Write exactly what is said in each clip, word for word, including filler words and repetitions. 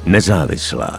Nezávislá.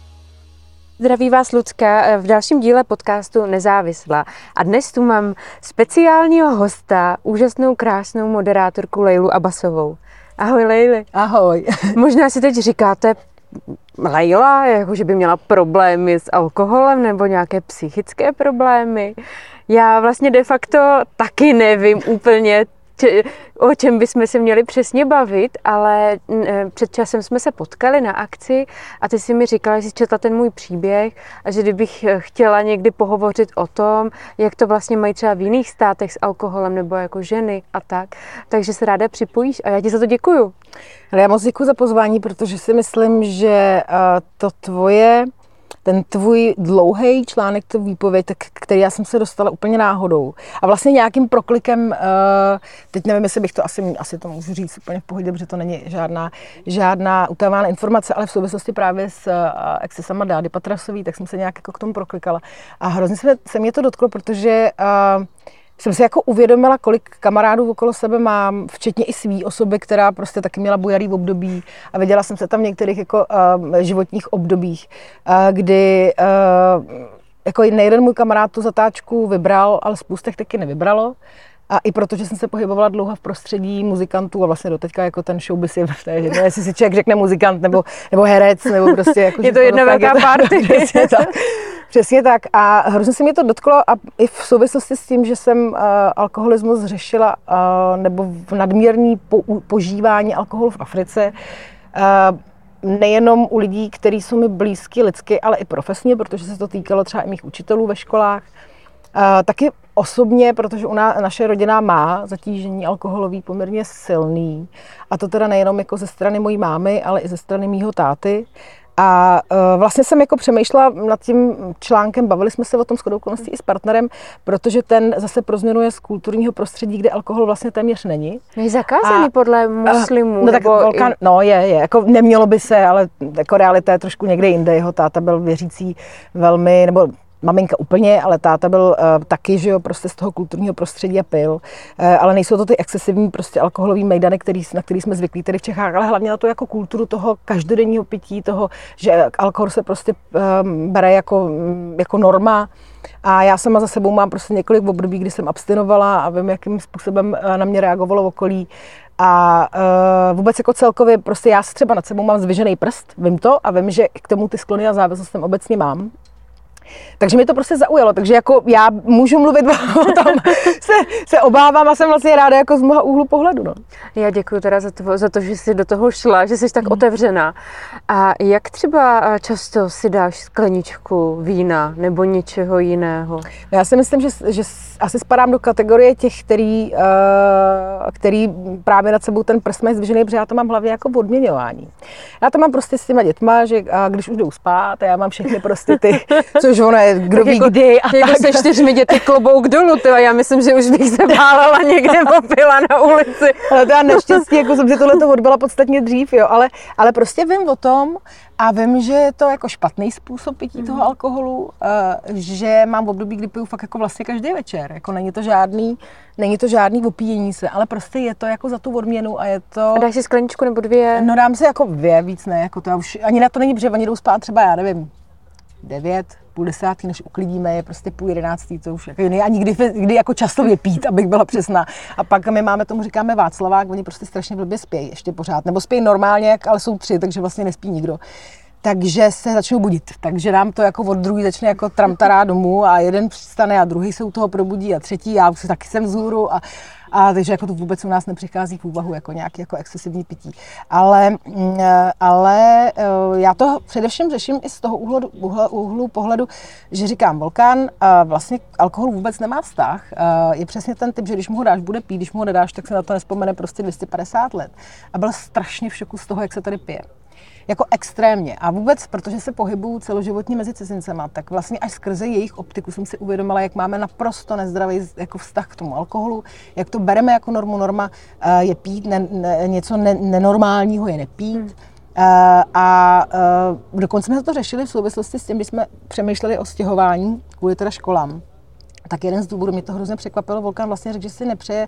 Zdraví vás Lucka v dalším díle podcastu Nezávislá. A dnes tu mám speciálního hosta, úžasnou, krásnou moderátorku Lejlu Abbasovou. Ahoj Lejli. Ahoj. Možná si teď říkáte, Lejla, jako že by měla problémy s alkoholem nebo nějaké psychické problémy. Já vlastně de facto taky nevím úplně, če, o čem bychom se měli přesně bavit, ale před časem jsme se potkali na akci a ty si mi říkala, že jsi četla ten můj příběh a že kdybych chtěla někdy pohovořit o tom, jak to vlastně mají třeba v jiných státech s alkoholem nebo jako ženy a tak, takže se ráda připojíš a já ti za to děkuju. Ale já moc děkuji za pozvání, protože si myslím, že to tvoje, ten tvůj dlouhý článek, to výpověď, tak, který já jsem se dostala úplně náhodou. A vlastně nějakým proklikem, teď nevím, jestli bych to asi, asi to můžu říct úplně v pohodě, protože to není žádná, žádná utajovaná informace, ale v souvislosti právě s excesama Dády Patrasový, tak jsem se nějak jako k tomu proklikala. A hrozně se, se mě to dotklo, protože jsem si jako uvědomila, kolik kamarádů okolo sebe mám, včetně i svý osoby, která prostě taky měla bujarý období a viděla jsem se tam v některých jako uh, životních obdobích, uh, kdy uh, jako nejeden můj kamarád tu zatáčku vybral, ale spoustech taky nevybralo. A i protože jsem se pohybovala dlouho v prostředí muzikantů a vlastně doteďka jako ten showbiz je, jedno, jestli si člověk řekne muzikant nebo, nebo herec, nebo prostě jako... Je to jedna velká party. Přesně tak. Přesně tak. A hrozně se mě to dotklo a i v souvislosti s tím, že jsem uh, alkoholismus řešila uh, nebo v nadměrný po, požívání alkoholu v Africe, uh, nejenom u lidí, kteří jsou mi blízky lidsky, ale i profesně, protože se to týkalo třeba i mých učitelů ve školách. Uh, taky osobně, protože u nás, naše rodina má zatížení alkoholový poměrně silný. A to teda nejenom jako ze strany mojí mámy, ale i ze strany mýho táty. A uh, vlastně jsem jako přemýšlela nad tím článkem, bavili jsme se o tom shodou okolností i s partnerem, protože ten zase pro změnu je z kulturního prostředí, kde alkohol vlastně téměř není. Je zakázaný a, podle muslimů. No tak velká, i... no je, je, jako nemělo by se, ale jako realita je trošku někde jinde. Jeho táta byl věřící velmi, nebo maminka úplně, ale táta byl uh, taky, že jo, prostě z toho kulturního prostředí a pil. Uh, ale nejsou to ty excesivní prostě alkoholový mejdany, který, na který jsme zvyklí tady v Čechách, ale hlavně na to jako kulturu toho každodenního pití, toho, že alkohol se prostě um, bere jako, jako norma. A já sama za sebou mám prostě několik období, kdy jsem abstinovala a vím, jakým způsobem na mě reagovalo okolí. A uh, vůbec jako celkově prostě já třeba nad sebou mám zdvižený prst, vím to a vím, že k tomu ty sklony a závislostem obecně mám. Takže mě to prostě zaujalo, takže jako já můžu mluvit o tom, se, se obávám a jsem vlastně ráda jako z mnoha úhlu pohledu. No. Já děkuji teda za to, za to, že jsi do toho šla, že jsi tak mm. otevřená. A jak třeba často si dáš skleničku vína nebo něčeho jiného? Já si myslím, že, že asi spadám do kategorie těch, který, uh, který právě nad sebou ten prst mají zdvižený, protože já to mám hlavně jako odměňování. Já to mám prostě s těma dětma, že a když už jdou spát, a já mám všechny prostě ty, což ono je, kdo tak ví jako, kdy a jako tak. Se čtyřmi děti klobouk dolů, tyjo, já myslím, že už bych se válela někde popila na ulici. Ale to já neštěstí, jako jsem si tohleto odbyla podstatně dřív, jo, ale, ale prostě vím o tom a vím, že je to jako špatný způsob pití toho alkoholu, uh, že mám v období, kdy piju fakt jako vlastně každý večer, jako není to žádný, není to žádný opíjení se, ale prostě je to jako za tu odměnu a je to... A dáš si skleničku nebo dvě? No dám si jako dvě, víc ne, jako to já už, ani na to není, protože oni jdou spát třeba, já nevím, devět, půl desátý, než uklidíme, je prostě půl jedenáctý, to už jako jiný, ani kdy, kdy jako časově pít, abych byla přesná. A pak my máme, tomu říkáme Václavák, oni prostě strašně blbě spějí ještě pořád, nebo spějí normálně, ale jsou tři, takže vlastně nespí nikdo. Takže se začnou budit, takže nám to jako od druhý začne jako tramtará domů a jeden přistane a druhý se u toho probudí a třetí, já už taky jsem vzhůru a A takže jako to vůbec u nás nepřichází v úvahu jako nějaký jako excesivní pití. Ale, ale já to především řeším i z toho úhlu, úhlu, úhlu pohledu, že říkám, Volkán vlastně alkohol vůbec nemá vztah. Je přesně ten typ, že když mu ho dáš, bude pít, když mu ho nedáš, tak se na to nespomene prostě dvě stě padesát let. A byl strašně v šoku z toho, jak se tady pije. Jako extrémně. A vůbec, protože se pohybuju celoživotně mezi cizincema, tak vlastně až skrze jejich optiku jsem si uvědomila, jak máme naprosto nezdravý jako vztah k tomu alkoholu, jak to bereme jako normu. Norma je pít, ne, ne, něco ne, nenormálního je nepít. Hmm. A, a dokonce jsme to řešili v souvislosti s tím, když jsme přemýšleli o stěhování kvůli teda školám. Tak jeden z důvodů, mě to hrozně překvapilo, Volkán vlastně řekl, že si nepřeje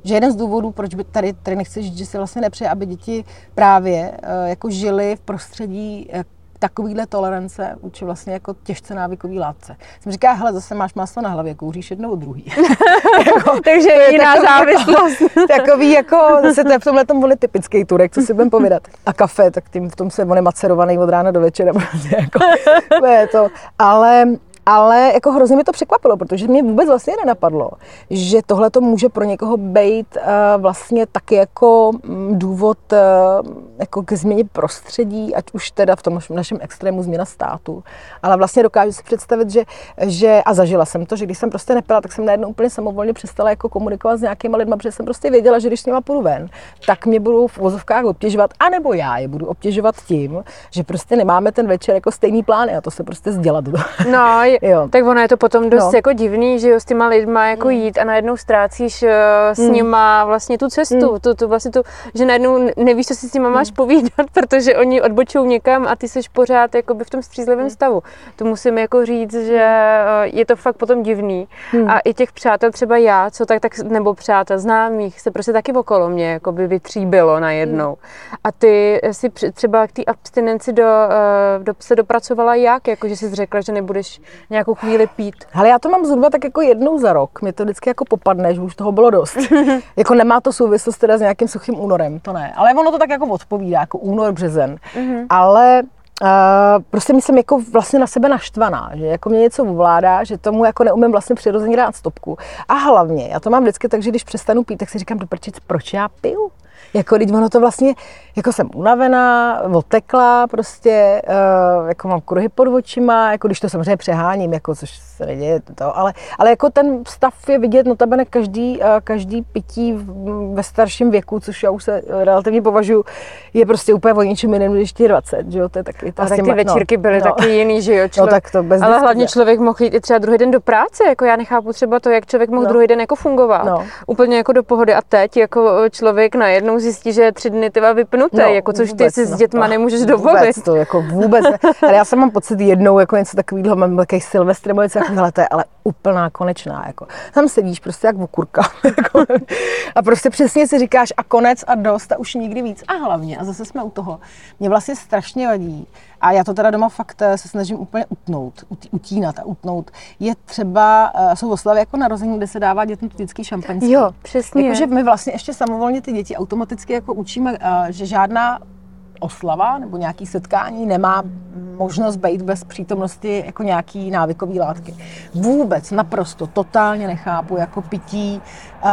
že jeden z důvodů, proč by tady, tady nechci žít, že si vlastně nepřeje, aby děti právě uh, jako žili v prostředí uh, takovýhle tolerance vůči vlastně jako těžce návykový látce. Jsem říká, hele, zase máš máslo na hlavě, kouříš jedno od druhý. jako, takže jiná takový, závislost. Takový jako, zase to je v tomhle tom voli typický Turek, co si budem povídat. A kafe, tak tím v tom se on je macerovaný od rána do večera. jako, to je to. Ale Ale jako hrozně mi to překvapilo, protože mě vůbec vlastně nenapadlo, že tohle to může pro někoho být uh, vlastně taky jako um, důvod uh, jako ke změně prostředí, ať už teda v tom našem extrému změna státu. Ale vlastně dokážu si představit, že, že a zažila jsem to, že když jsem prostě nepila, tak jsem najednou úplně samovolně přestala jako komunikovat s nějakýma lidma, protože jsem prostě věděla, že když s nima půjdu ven, tak mě budou v uvozovkách obtěžovat, anebo já je budu obtěžovat tím, že prostě nemáme ten večer jako stejný plány a to se prostě sdělat. No, jo. Tak ono je to potom dost no. jako divný, že jo, s těma lidma jako jít a najednou ztrácíš uh, s mm. nima vlastně tu cestu, mm. tu, tu vlastně tu, že najednou nevíš, co si s nima máš mm. povídat, protože oni odbočují někam a ty jsi pořád jakoby v tom střízlivém mm. stavu. To musím jako říct, že uh, je to fakt potom divný. Mm. A i těch přátel, třeba já, co tak, tak nebo přátel známých, se prostě taky okolo mě jakoby vytříbilo najednou. Mm. A ty si třeba k té abstinenci do, uh, do, se dopracovala jak? Jako, že jsi řekla, že nebudeš nějakou chvíli pít. Ale já to mám zhruba tak jako jednou za rok. Mě to vždycky jako popadne, že už toho bylo dost. jako nemá to souvislost teda s nějakým suchým únorem, to ne. Ale ono to tak jako odpovídá, jako únor, březen. Mm-hmm. Ale uh, prostě jsem jako vlastně na sebe naštvaná, že jako mě něco ovládá, že tomu jako neumím vlastně přirozeně dát stopku. A hlavně, já to mám vždycky tak, že když přestanu pít, tak si říkám, do prčic, proč já piju? Jako teď ono to vlastně, jako jsem unavená, otekla prostě, uh, jako mám kruhy pod očima, jako když to samozřejmě přeháním, jako což se neděje to, ale, ale jako ten stav je vidět notabene každý, uh, každý pití v, ve starším věku, což já už se relativně považuji, je prostě úplně o ničem jiném než dvacet, že jo, to je taky to. A tak ty no, večírky byly no, taky jiný, že jo, člověk, no, tak to bez ale hlavně člověk mohl jít i třeba druhý den do práce, jako já nechápu třeba to, jak člověk mohl no. druhý den jako fungovat, no. úplně jako do pohody a teď jako člověk najednou zjistí, že je tři dny tyva vypnutý, no, jako což vůbec, ty si no, s dětma nemůžeš dovolit. Vůbec to, jako vůbec ne. Ale já jsem mám pocit jednou, jako něco takového, mám takový Silvestr, nebo něco takového, to je ale úplná konečná, jako. Tam sedíš prostě jak okurka, jako, a prostě přesně si říkáš a konec a dost a už nikdy víc. A hlavně, a zase jsme u toho, mě vlastně strašně vadí, a já to teda doma fakt se snažím úplně utnout, utínat a utnout, je třeba, jsou oslavy jako narození, kde se dává dětem vždycky šampaňský. Jo, přesně. Jakože my vlastně ještě samovolně ty děti automaticky jako učíme, že žádná oslava nebo nějaký setkání nemá možnost být bez přítomnosti jako nějaký návykový látky. Vůbec, naprosto, totálně nechápu jako pití, uh,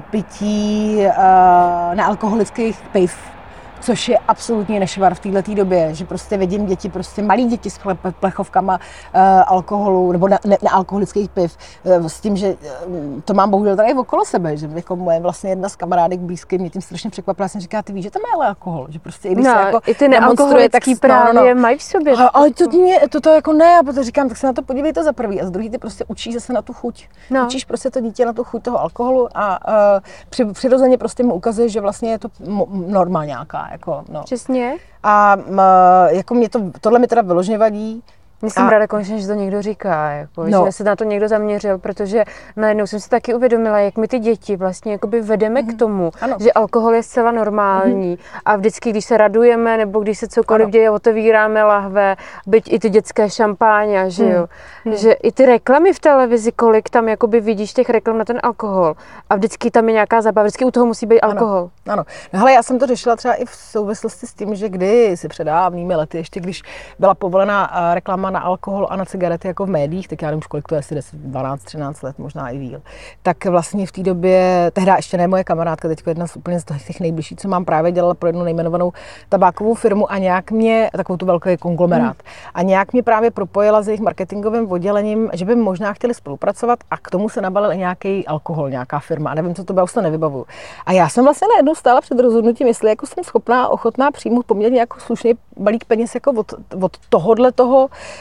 pití uh, nealkoholických piv, což je absolutně nešvar v této době, že prostě vidím děti, prostě malí děti s plechovkama uh, alkoholu nebo ne, ne, nealkoholických piv, uh, s tím, že uh, to mám bohužel tady okolo sebe, že jako moje vlastně jedna z kamarádek blízkých mě tím strašně překvapila, jsem říká, ty víš, že tam je alkohol, že prostě i když no, se jako i ty nealkoholický právě no, no, no. mají v sobě. Ale, ale to, mě, to, to jako ne, a potom říkám, tak se na to podívejte za prvý a za druhý ty prostě učíš zase na tu chuť. No. Učíš prostě to dítě na tu chuť toho alkoholu a uh, při, přirozeně prostě mu ukazuje, že vlastně je to norma nějaká. Jako, no. Přesně. A m, jako mě to, tohle mi teda vyloženě vadí. Jsem ráda konečně, že to někdo říká, jako, no. že se na to někdo zaměřil, protože najednou jsem si taky uvědomila, jak my ty děti vlastně jakoby vedeme mm-hmm. k tomu, ano. že alkohol je zcela normální mm-hmm. a vždycky, když se radujeme nebo když se cokoliv ano. děje, otevíráme lahve, byť i ty dětské šampáně, že jo, mm. že i ty reklamy v televizi, kolik tam jakoby vidíš těch reklam na ten alkohol a vždycky tam je nějaká zábava, vždycky u toho musí být alkohol. Ano, ano. No, hele, já jsem to řešila třeba i v souvislosti s tím, že kdy si před dávnými lety, ještě když byla povolená reklama na alkohol a na cigarety jako v médiích, tak já nevím, kolik to je, asi deset, dvanáct, třináct let, možná i díl. Tak vlastně v té době, tehdy ještě ne moje kamarádka, teď jedna z úplně z těch nejbližších, co mám právě dělala pro jednu nejmenovanou tabákovou firmu a nějak mě, takovou tu velký konglomerát, hmm. a nějak mě právě propojila s jejich marketingovým oddělením, že by možná chtěli spolupracovat a k tomu se nabalil nějaký alkohol, nějaká firma, a nevím, co to bylo, už to nevybavuju. A já jsem vlastně najednou stála před rozhodnutím, jestli jako jsem schopná, ochotná přijmout poměrně jako slušný balík peněz jako od, od tohohle toho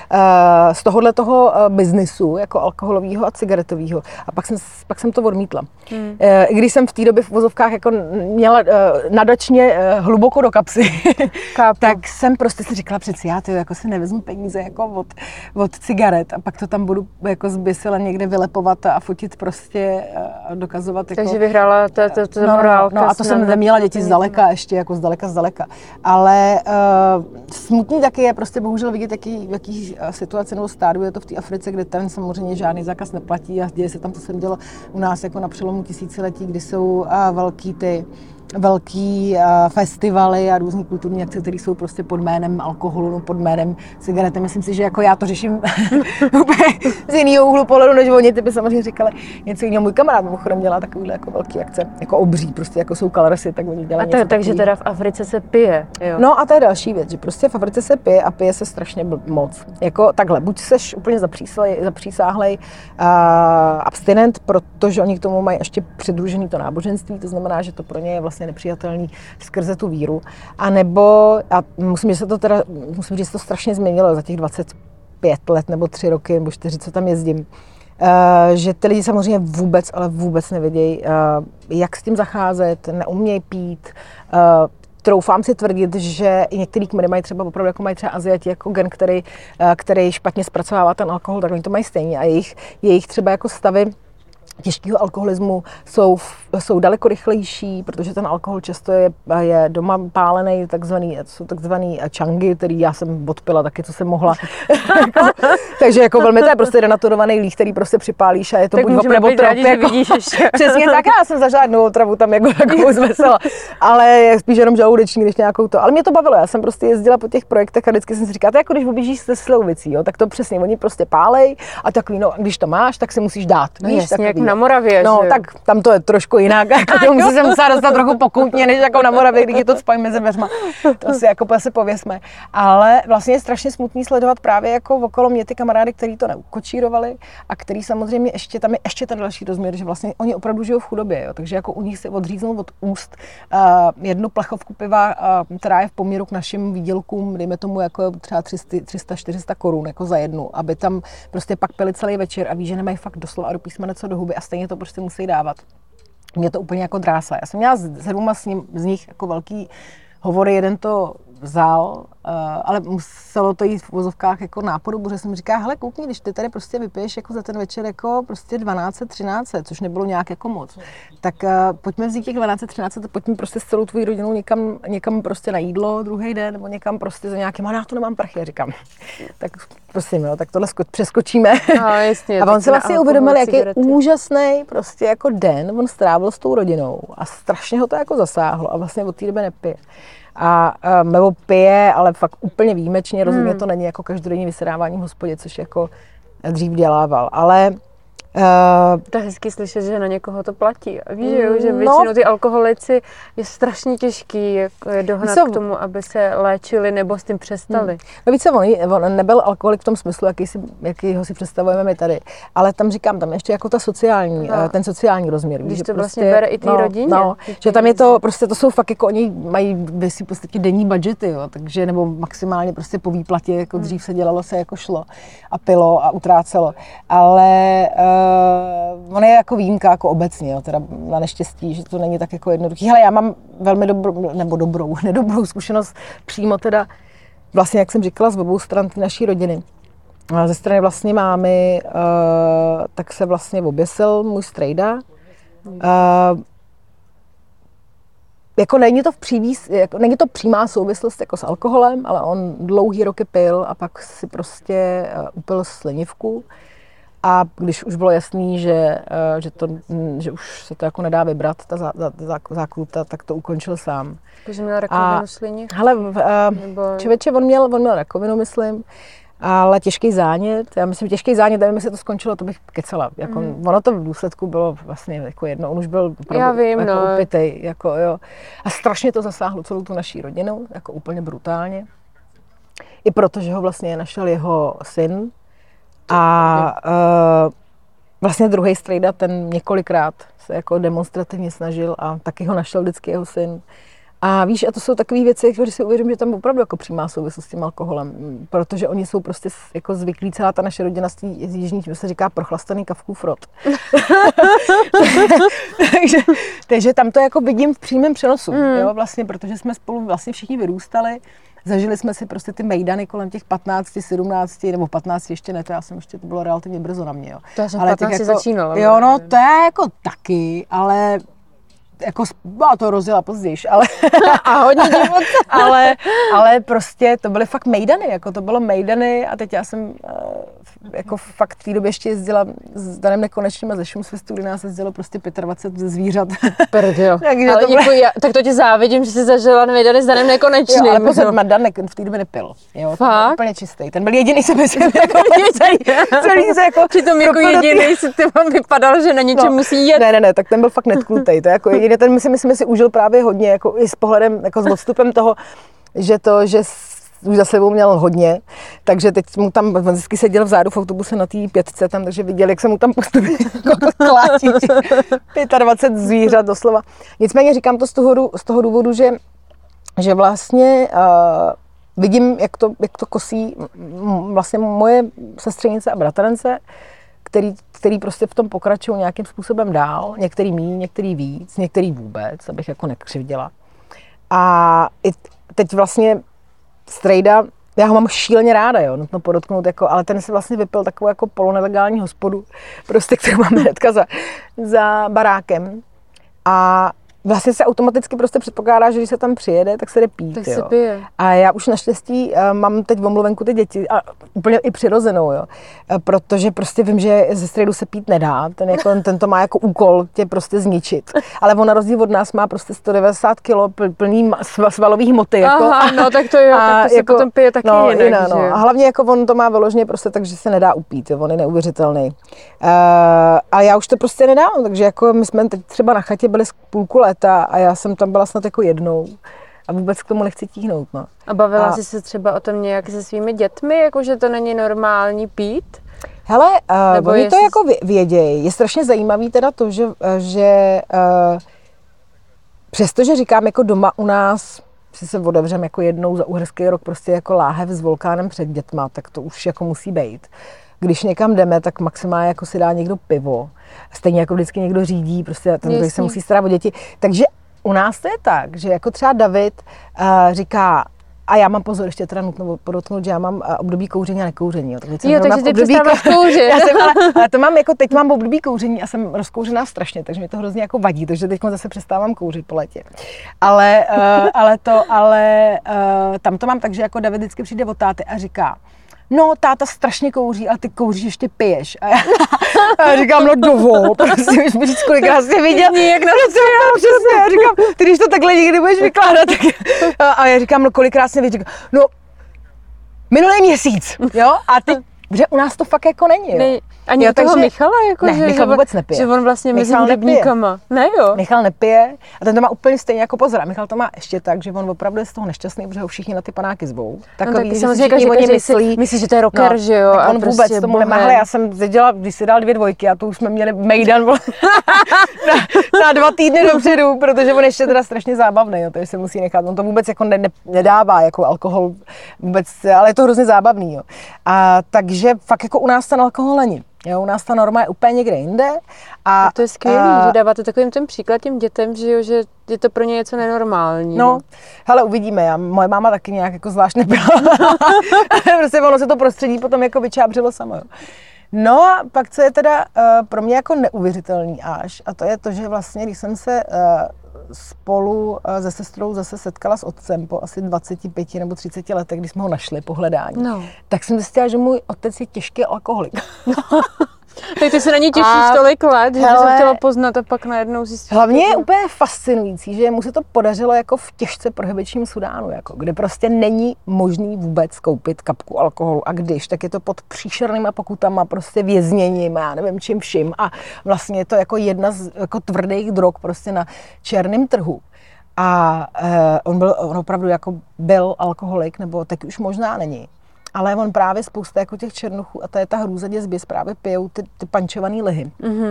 z tohohle toho biznisu, jako alkoholového a cigaretového. A pak jsem, pak jsem to odmítla. Hmm. I když jsem v té době v vozovkách jako měla nadačně hluboko do kapsy, tak jsem prostě si říkala přeci já tyjo, jako si nevezmu peníze jako od, od cigaret a pak to tam budu jako zbysila někde vylepovat a fotit prostě a dokazovat. Jako, takže vyhrála ta, ta, ta no, morálka. No a to jsem neměla děti zdaleka ještě, jako zdaleka zdaleka. Ale uh, smutný taky je prostě bohužel vidět, jaký, v jaký situaci nebo stádiu je to v té Africe, kde tam samozřejmě žádný zákaz neplatí a děje se tam, co jsem dělala u nás jako na přelomu tisíciletí, kdy jsou uh, velký ty velký uh, festivaly a různý kulturní akce, které jsou prostě pod jménem alkoholu, no, pod jménem cigarety. Myslím si, že jako já to řeším úplně z jiného úhlu pohledu, než oni, ty by samozřejmě říkali něco jiného. Můj kamarád mimochodem dělá takovýhle jako velký akce, jako obří, prostě jako jsou kalersy, tak oni dělají něco takový. Takže teda v Africe se pije, jo? No a to je další věc, že prostě v Africe se pije a pije se strašně moc. Jako takhle, buď seš úplně zapřísáhlej uh, abstinent, protože oni k tomu mají ještě přidružený to náboženství, to znamená, že to pro ně je vlastně nepřijatelný skrze tu víru. A nebo, a musím, že se to teda, musím říct, že se to strašně změnilo za těch dvacet pět let nebo tři roky nebo čtyři, co tam jezdím. Uh, že ty lidi samozřejmě vůbec, ale vůbec nevědějí, uh, jak s tím zacházet, neumějí pít. Uh, Troufám si tvrdit, že i některý kmeny mají třeba opravdu, jako mají třeba Aziati, jako gen, který, uh, který špatně zpracovává ten alkohol, tak oni to mají stejně. A jejich, jejich třeba jako stavy těžkého alkoholismu jsou, jsou daleko rychlejší, protože ten alkohol často je, je doma pálený, takzvaný, jsou takzvaný changy, který já jsem odpila taky, co jsem mohla. Takže jako velmi to je prostě denaturovaný líh, který prostě připálíš a je to tak buď hop nebo trop. Jako, přesně tak, já jsem za žádnou otravu tam jako takovou zvesela, ale spíš jenom žaludeční, když nějakou to. Ale mě to bavilo, já jsem prostě jezdila po těch projektech a vždycky jsem si říkala, to jako když objíždíš se Slouvicí, jo, tak to přesně, oni prostě pálej a takový, no, když to máš, tak si musíš dát. No víš, jasně, jak na Moravě, no, že? Tak tam to je trošku jinak, jako to musí se musela dostat trochu pokoutně, než jako na Moravě, když je to spají mezi dveřma. To si jako se pověsme. Ale vlastně je strašně smutný sledovat právě jako okolo mě ty kamarády, kteří to neukočírovali a který samozřejmě ještě, tam je ještě ten další rozměr, že vlastně oni opravdu žijou v chudobě, jo? Takže jako u nich si odříznou od úst uh, jednu plechovku piva, uh, která je v poměru k našim výdělkům, dejme tomu jako třeba tři sta čtyři sta korun jako za jednu, aby tam prostě pak pili celý večer a ví, že nemají fakt doslova a do písmene co do huby a stejně to prostě musí dávat. Mě to úplně jako drásá. Já jsem měla s dvěma z, z nich jako velký hovory, jeden to vzal, uh, ale muselo to jít v vozovkách jako nápodobu, že jsem říkala, hele koukni, když ty tady prostě vypiješ jako za ten večer jako prostě dvanáct třináct, což nebylo nějak jako moc, tak uh, pojďme vzít těch dvanáct třináct a pojďme prostě s celou tvojí rodinou někam, někam prostě na jídlo druhý den, nebo někam prostě za nějakým, a já to nemám prachy, říkám. Tak prosím, jo, tak tohle sko- přeskočíme. No, jasně, a on se vlastně uvědomil, jak je úžasný prostě jako den on strávil s tou rodinou a strašně ho to jako zasáhlo a vlastně od té doby nepije. A um, nebo pije, ale fakt úplně výjimečně, rozhodně hmm. to není jako každodenní vysedávání v hospodě, což jako dřív dělával, ale Uh, to je hezky slyšet, že na někoho to platí. Víš, mm, že většinou no, ty alkoholici je strašně těžký jako je dohnat co, k tomu, aby se léčili nebo s tím přestali. Mm. No více, on, on nebyl alkoholik v tom smyslu, jaký, si, jaký ho si představujeme my tady, ale tam říkám, tam ještě jako ta sociální, no. ten sociální rozměr. Když víš, to prostě, vlastně bere i té no, rodině. No, že tam je to, prostě to jsou fakt jako, oni mají vysí v podstatě denní budžety, jo, takže nebo maximálně prostě po výplatě, jako mm. dřív se dělalo, se jako šlo a pilo a utrácelo, ale uh, Uh, on je jako výjimka jako obecně, jo, teda na neštěstí, že to není tak jako jednoduchý. Hele, já mám velmi dobrou, nebo dobrou, nedobrou zkušenost přímo teda, vlastně, jak jsem říkala, z obou stran naší rodiny. Ze strany vlastně mámy, uh, tak se vlastně oběsil můj strejda. Uh, jako není to v příví, jako není to přímá souvislost jako s alkoholem, ale on dlouhý roky pil a pak si prostě uh, upil slinivku. A když už bylo jasný, že, že, to, že už se to jako nedá vybrat, ta zá, zá, zákruta, tak to ukončil sám. Takže měl rakovinu slinivky? Hele, nebo... člověče, on měl, on měl rakovinu, myslím, ale těžký zánět. Já myslím, těžký zánět, nevím, jestli to skončilo, to bych kecala. Jako, mm. Ono to v důsledku bylo vlastně jako jedno, on už byl opravdu vím, jako no. upitej, jako, jo. A strašně to zasáhlo celou tu naší rodinu, jako úplně brutálně. I protože ho vlastně našel jeho syn. A uh, vlastně druhý strejda, ten několikrát se jako demonstrativně snažil a taky ho našel vždycky jeho syn. A víš, a to jsou takové věci, které si uvědomím, že tam opravdu jako přímá souvislost s tím alkoholem, protože oni jsou prostě jako zvyklí, celá ta naše rodina z jižní, tím se říká prochlastaný Kafkův rod. takže, takže tam to jako vidím v přímém přenosu, mm. jo, vlastně, protože jsme spolu vlastně všichni vyrůstali. Zažili jsme si prostě ty mejdany kolem těch patnácti, sedmnácti, nebo patnácti ještě ne, to já jsem ještě, to bylo relativně brzo na mě, jo. To já jsem v patnácti jako, začínala. Jo, no to je jako taky, ale jako, no, to rozjela později, ale, a hodně divoce. ale, ale prostě to byly fakt mejdany, jako to bylo mejdany a teď já jsem jako fakt v té době ještě jezdila s Danem Nekonečným a ze Šumsfestu, kdy nás jezdilo prostě dvacet pět zvířat. Prdio. Takže ale to bylo... děkuji, já, tak to tě závidím, že jsi zažila mejdany s Danem Nekonečným. Jo, ale pozor, no. Dan v té době nepil, jo, fakt? To úplně čistý. Ten byl jediný, se myslím, jako celý, celý se jako... Přitom jako jediný si ty vypadal, že na něčem no. musí jet. Ne, ne, ne, tak ten byl fakt netklutej, to jako jediný, ten myslím, myslím, si užil právě hodně, jako i s pohledem, jako s odstupem toho, že to, že už za sebou měl hodně, takže teď mu tam vždycky seděl vzadu v autobuse na té pětce tam, takže viděl, jak se mu tam postupně jako klátí dvacet pět zvířat doslova. Nicméně říkám to z toho, z toho důvodu, že, že vlastně uh, vidím, jak to, jak to kosí vlastně moje sestřenice a bratrance, který, který prostě v tom pokračují nějakým způsobem dál, některý míň, některý víc, některý vůbec, abych jako nekřivděla. A i teď vlastně strejda, já ho mám šíleně ráda, jo, nutno podotknout, jako, ale ten si vlastně vypil takovou jako polonelegální hospodu, prostě, kterou máme hnedka za, za barákem. A vlastně se automaticky prostě předpokládá, že když se tam přijede, tak se jde pít, tak jo. se pije. A já už naštěstí uh, mám teď omluvenku ty děti, a úplně i přirozenou, jo. Uh, protože prostě vím, že ze strejdu se pít nedá, ten, jako, ten to má jako úkol tě prostě zničit. Ale on na rozdíl od nás má prostě sto devadesát kilo pl, plný svalový hmoty, jako. Aha, no tak to jo, tak to se jako, potom pije taky no, jinak, jiná, no. A hlavně jako on to má vyloženě prostě tak, že se nedá upít, jo. On je neuvěřitelný. Uh, a já už to prostě nedám, takže jako my jsme teď třeba na chatě byli půlku léta a já jsem tam byla snad jako jednou a vůbec k tomu nechci tíhnout, no. A bavila a... jsi se třeba o tom nějak se svými dětmi, jako že to není normální pít? Hele, uh, oni to jsi... jako vědějí. Je strašně zajímavý teda to, že, že uh, přestože říkám jako doma u nás, si se otevřem jako jednou za uherský rok prostě jako láhev s volkánem před dětma, tak to už jako musí být. Když někam jdeme, tak maximálně jako si dá někdo pivo. Stejně jako vždycky někdo řídí, prostě ten, kdo se musí starat o děti. Takže u nás to je tak, že jako třeba David uh, říká, a já mám pozor, ještě teda nutno podotknout, že já mám uh, období kouření a nekouření. Jo, takže jo, takže ty přestáváš kouřit. Já jsem, ale, ale to mám jako, teď mám období kouření a jsem rozkouřená strašně, takže mi to hrozně jako vadí, takže teď zase přestávám kouřit po letě. Ale, uh, ale to, ale uh, tam to mám tak, že jako David vždycky přijde od táty a říká, no, táta strašně kouří, ale ty kouříš, ještě piješ. A já, a já říkám, no dovol, prostě už mi říct, kolikrát jsi viděl. Jak na to já přesně, já říkám, ty když to takhle nikdy budeš vykládat, tak... A, a já říkám, no kolikrát jsi viděl, no, minulý měsíc, jo, a ty, že u nás to fakt jako není, jo. Ne, ani jo, toho takže, Michala, jako, ne, že, Michal že, vůbec nepije. Že on vlastně mezi hudebníkama. Ne jo. Michal nepije a ten to má úplně stejně jako pozor. A Michal to má ještě tak, že on opravdu je z toho nešťastný, protože ho všichni na ty panáky zvou. Takový, no, tak samozřejmě každý, každý myslí, myslí, že to je rocker, no, že jo. Tak on vůbec prostě tomu nemá. Já jsem dělala, když si dal dvě dvojky a tu už jsme měli mejdan na, na dva týdny dopředu, protože on ještě teda strašně zábavný, jo, takže se musí nechat. On to vůbec jako ne, ne, nedává jako alkohol vůbec, ale je to hrozně zábavný, jo. A takže fakt jako u nás ten alkohol není. Jo, u nás ta norma je úplně někde jinde. A, a to je skvělý, a, že dáváte takovým ten příklad těm dětem, že, jo, že je to pro ně něco nenormální. No, hele, uvidíme. Já, moje máma taky nějak jako zvlášť nebyla. Prostě ono se to prostředí potom jako vyčábřilo samo. Jo. No a pak, co je teda uh, pro mě jako neuvěřitelný až, a to je to, že vlastně, když jsem se uh, spolu uh, se sestrou zase setkala s otcem po asi dvaceti pěti nebo třiceti letech, kdy jsme ho našli po hledání, no. Tak jsem zjistila, že můj otec je těžký alkoholik. Tak ty se na ně těšíš a, tolik let, že bys chtěla poznat a pak najednou zjistit. Hlavně je úplně fascinující, že mu se to podařilo jako v těžce prohibičním Sudánu, jako, kde prostě není možný vůbec koupit kapku alkoholu a když, tak je to pod příšernýma pokutama, prostě vězněním, já nevím čím vším a vlastně je to jako jedna z jako tvrdých drog prostě na černém trhu. A eh, on byl on opravdu jako byl alkoholik, nebo teď už možná není. Ale on právě spousta jako těch černochů, a to je ta hrůza, děsbě, právě pijou ty, ty pančovaný lihy. Mm-hmm.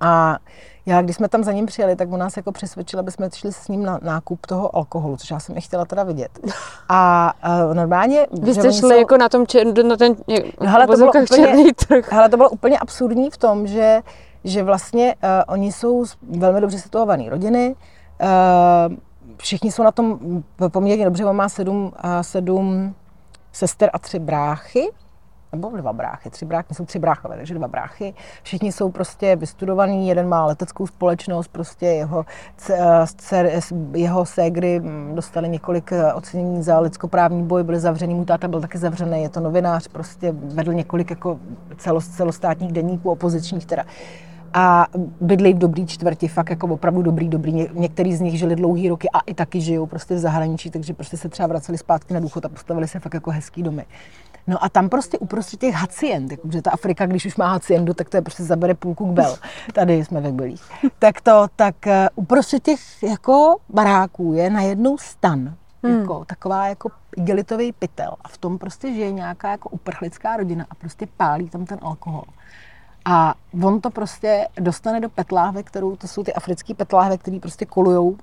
A já, když jsme tam za ním přijeli, tak on nás jako přesvědčil, aby jsme šli s ním na nákup toho alkoholu, což já jsem nechtěla teda vidět. A uh, normálně... Vy jste šli jsou... jako na tom čer, na ten no, hele, to bylo úplně, černý trh. Hele, to bylo úplně absurdní v tom, že, že vlastně uh, oni jsou velmi dobře situované rodiny, uh, všichni jsou na tom poměrně dobře, on má sedm, uh, sedm sester a tři bráchy, nebo dva bráchy, tři bráchy, jsou tři bráchové, takže dva bráchy. Všichni jsou prostě vystudovaní, jeden má leteckou společnost, prostě jeho, dcer, jeho ségry dostali několik ocenění za lidskoprávní boj, byli zavřený, můj táta byl taky zavřený, je to novinář, prostě vedl několik jako celost, celostátních deníků, opozičních teda. A bydlí v dobrý čtvrti, fakt jako opravdu dobrý, dobrý. Ně, některý z nich žili dlouhý roky a i taky žijou prostě v zahraničí, takže prostě se třeba vraceli zpátky na důchod a postavili se fakt jako hezký domy. No a tam prostě uprostřed těch hacient, protože ta Afrika, když už má haciendu, tak to je prostě zabere půlku kbel. Tady jsme ve Kbelích. Tak to, tak uh, uprostřed těch jako baráků je najednou stan. Hmm. Jako taková jako igelitový pytel. A v tom prostě žije nějaká jako uprchlická rodina a prostě pálí tam ten alkohol. A on to prostě dostane do petláhve, kterou, to jsou ty africký petláhve, který prostě kolujou.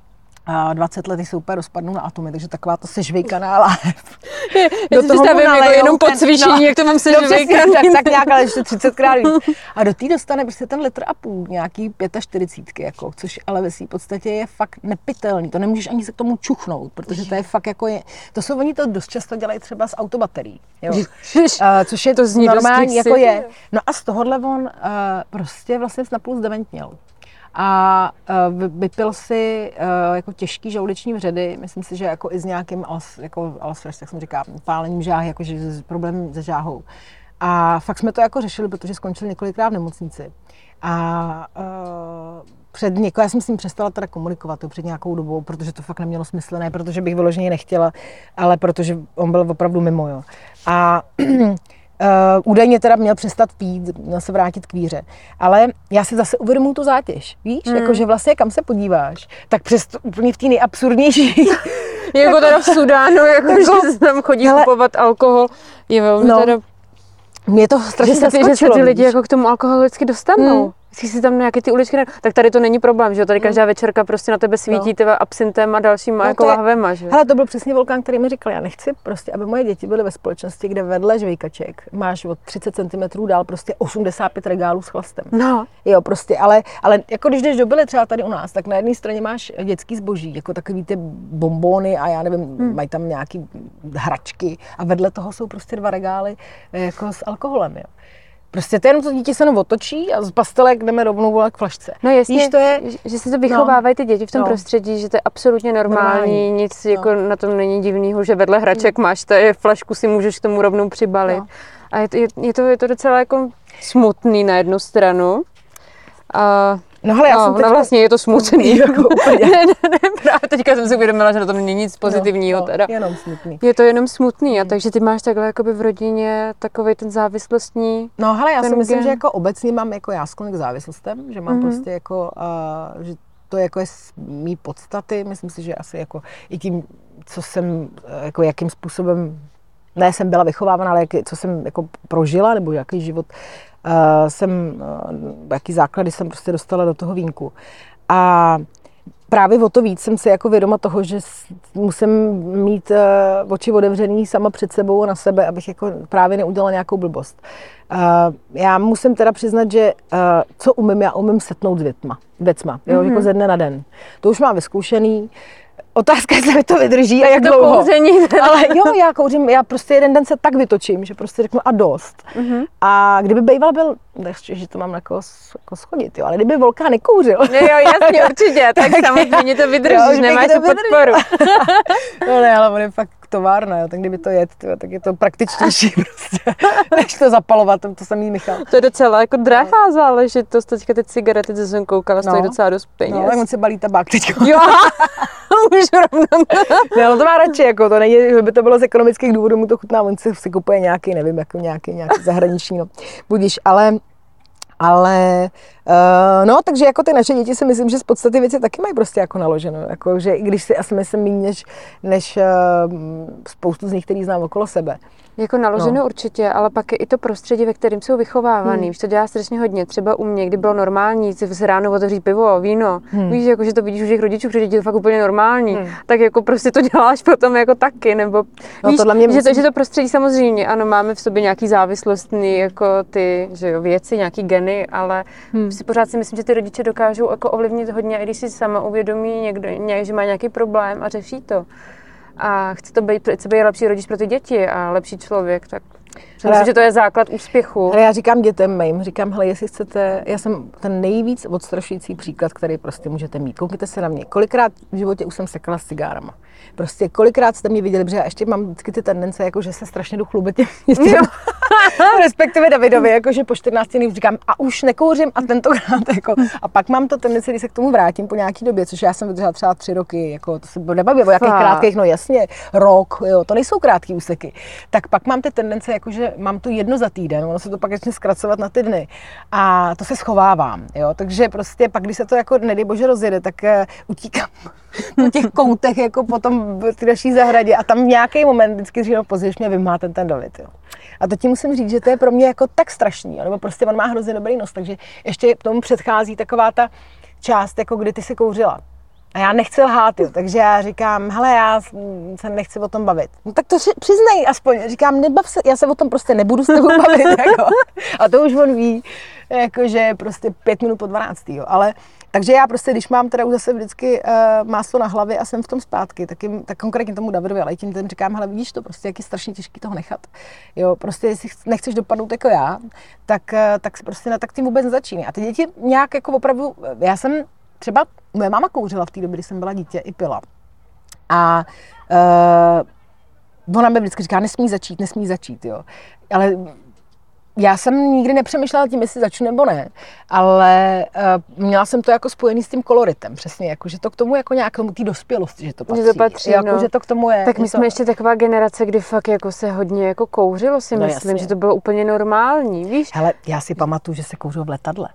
A dvacet let se úplně rozpadnou na atomy, takže taková to sežvejkaná láhev. Já si představím jako jenom po cvičení, no, jak to mám sežvejkaný. No, tak, tak nějak, ale ještě třicetkrát víc. A do té dostane prostě ten litr a půl, nějaký čtyřicet pět, jako, což ale ve své podstatě je fakt nepitelný. To nemůžeš ani se k tomu čuchnout, protože to je fakt jako je, to jsou oni to dost často dělají třeba z autobaterií, jo. A, což je to normální, jako je. No a z tohohle on uh, prostě vlastně napůl zdementněl. A uh, vypil si uh, jako těžký žaludeční vředy, myslím si, že jako i s nějakým als, jako Alzheimer's, tak jsem říká, pálením žáhy, jakože problém se žáhou. A fakt jsme to jako řešili, protože skončil několikrát v nemocnici. A uh, před něko, já jsem s ním přestala teda komunikovat to před nějakou dobou, protože to fakt nemělo smysl, ne protože bych vyloženě nechtěla, ale protože on byl opravdu mimo, jo. A Uh, údajně teda měl přestat pít, měl se vrátit k víře. Ale já si zase uvědomuji tu zátěž, víš? Hmm. Jakože vlastně kam se podíváš, tak přesto úplně v té nejabsurdnější. Jako teda v Sudánu, jako, jako že se tam chodí hele, kupovat alkohol. Je velmi no, teda... Mě to strašně že se, že se ty lidi jako k tomu alkoholu vždycky dostanou. Hmm. Jestli si tam nějaké ty uličky, tak tady to není problém, že jo? Tady každá večerka prostě na tebe svítí no. tebe absintem a dalšíma no, jako je, lahvema, že? Hele, to byl přesně Volkán, který mi říkal, já nechci prostě, aby moje děti byly ve společnosti, kde vedle žvejkaček máš od třicet centimetrů dál prostě osmdesát pět regálů s chlastem. No. Jo, prostě, ale, ale jako když jdeš do Bily třeba tady u nás, tak na jedné straně máš dětský zboží, jako takový ty bonbony a já nevím, hmm. mají tam nějaký hračky a vedle toho jsou prostě dva regály jako s alkoholem, jo. Prostě to jenom to dítě se jenom otočí a z pastelek jdeme rovnou volat k flašce. No jasně, Víš, to je, že se to vychovávají ty děti v tom no. prostředí, že to je absolutně normální, normální. nic no. jako na tom není divného, že vedle hraček máš tady flašku, si můžeš k tomu rovnou přibalit. No. A je to, je, je, to, je to docela jako smutný na jednu stranu. A no, hele, já no, jsem teďka... no vlastně je to smutný. Jako úplně. ne, ne, ne, právě teďka jsem si uvědomila, že na tom není nic pozitivního. No, no, teda. jenom smutný. Je to jenom smutný a takže ty máš takhle jakoby v rodině takovej ten závislostní. No hele, já si ten myslím, gen. že jako obecně mám jako já sklon k závislostem, že mám mm-hmm. prostě jako, uh, že to jako je z mý podstaty, myslím si, že asi jako i tím, co jsem, jako jakým způsobem, ne jsem byla vychovávána, ale jak, co jsem jako prožila, nebo jaký život uh, jsem, uh, jaký základy jsem prostě dostala do toho vínku. A právě o to víc jsem si jako vědoma toho, že musím mít uh, oči otevřený sama před sebou a na sebe, abych jako právě neudělala nějakou blbost. Uh, já musím teda přiznat, že uh, co umím, já umím setnout s věcma, věcma jo, mm-hmm. jako ze dne na den. To už mám vyzkoušený. Otázka je, jestli to vydrží a jak to dlouho. Kouření, ale jo, já kouřím, já prostě jeden den se tak vytočím, že prostě řeknu a dost. Mm-hmm. A kdyby býval byl, ještě, že to mám jako, jako schodit, jo, ale kdyby Volkán nekouřil. Jo, jo, jasně, určitě, tak samozřejmě to vydržíš, nemáš tu podporu. No ne, ale on je fakt továrna, jo, tak kdyby to jet, tyjo, tak je to praktičtější prostě, než to zapalovat, to samý Michal. To je docela jako drahá záležitost, teďka ty cigarety, co jsem koukala, stojí no. docela dost peněz. No, tak on se balí tabák teďko. Jo, už rovnou. Ne, on to má radši, jako to není, že by to bylo z ekonomických důvodů, mu to chutná, on si, si kupuje nějaký, nevím, jako nějaký, nějaký zahraniční, no, budíš, ale Ale uh, no, takže jako ty naše děti si myslím, že z podstaty věci taky mají prostě jako naloženo. Jako, že i když si asi myslím méně než, než uh, spoustu z nich, který znám okolo sebe. Jako naloženo no. určitě, ale pak je i to prostředí, ve kterém jsou vychovávaný. Hmm. Víš, to dělá strašně hodně. Třeba u mě, kdy bylo normální si ráno otevřít pivo, víno. Hmm. Víš, jako, že to vidíš u těch rodičů, protože je to fakt úplně normální. Hmm. Tak jako prostě to děláš potom jako taky. Nebo no, víš, mě že, musí... to, že to prostředí samozřejmě, ano, máme v sobě nějaký závislostný jako ty že jo, věci, nějaký geny, ale hmm. si pořád si myslím, že ty rodiče dokážou jako ovlivnit hodně, i když si sama uvědomí někdo, že má nějaký problém a řeší to. A chce to být, chce být lepší rodič pro ty děti a lepší člověk, tak hele, myslím, že to je základ úspěchu. Ale já říkám dětem mým, říkám, hele, jestli chcete, já jsem ten nejvíc odstrašující příklad, který prostě můžete mít. Koukněte se na mě, kolikrát v životě už jsem sekala s cigárama. Prostě kolikrát jste mě viděli, protože já ještě mám vždycky ty tendence, jako že se strašně jdu chlubit těm, respektive Davidovi, jakože po čtrnácti dnech říkám, a už nekouřím a tentokrát, jako, a pak mám to tendenci, když se k tomu vrátím po nějaký době, což já jsem vydržela třeba tři roky, jako to se nebaví, o jakých krátkých, no jasně, rok, jo, to nejsou krátký úseky, tak pak mám ty tendence, jakože mám to jedno za týden, ono se to pak začne zkracovat na ty dny a to se schovávám, jo, takže prostě pak, když se to jako nedej bože rozjede, tak uh, utíkám po těch koutech, jako potom v té naší zahradě a tam nějaký moment vždycky říkám, později mě vymá ten ten David, jo. A to ti musím říct, že to je pro mě jako tak strašný, nebo prostě on má hrozně dobrý nos, takže ještě tomu předchází taková ta část, jako kdy ty si kouřila. A já nechci lhát, jo, takže já říkám, hele, já se nechci o tom bavit. No tak to přiznej aspoň, říkám, nebav se, já se o tom prostě nebudu s tebou bavit, jako. A to už on ví, jakože prostě pět minut po dvanáctý, jo, ale takže já prostě, když mám teda už zase vždycky uh, máslo na hlavě a jsem v tom zpátky, tak, jim, tak konkrétně tomu Davidovi, ale i tím ten říkám, hele, vidíš to, prostě jak je strašně těžký toho nechat. Jo, prostě jestli nechceš dopadnout jako já, tak, uh, tak prostě na tak tím vůbec nezačíná. A ty děti nějak jako opravdu, já jsem třeba, moje máma kouřila v té době, kdy jsem byla dítě, i pila. A uh, ona mi vždycky říká, nesmí začít, nesmí začít, jo. Ale já jsem nikdy nepřemýšlela tím, jestli začnu nebo ne, ale uh, měla jsem to jako spojený s tím koloritem, přesně, jako, že to k tomu jako nějak k tomu té dospělosti, že to patří. Že to patří, jako, no. Že to k tomu je. Tak my to... jsme ještě taková generace, kdy fakt jako se hodně jako kouřilo, si no, myslím, jasně. že to bylo úplně normální, víš? Hele, já si pamatuju, že se kouřilo v letadle.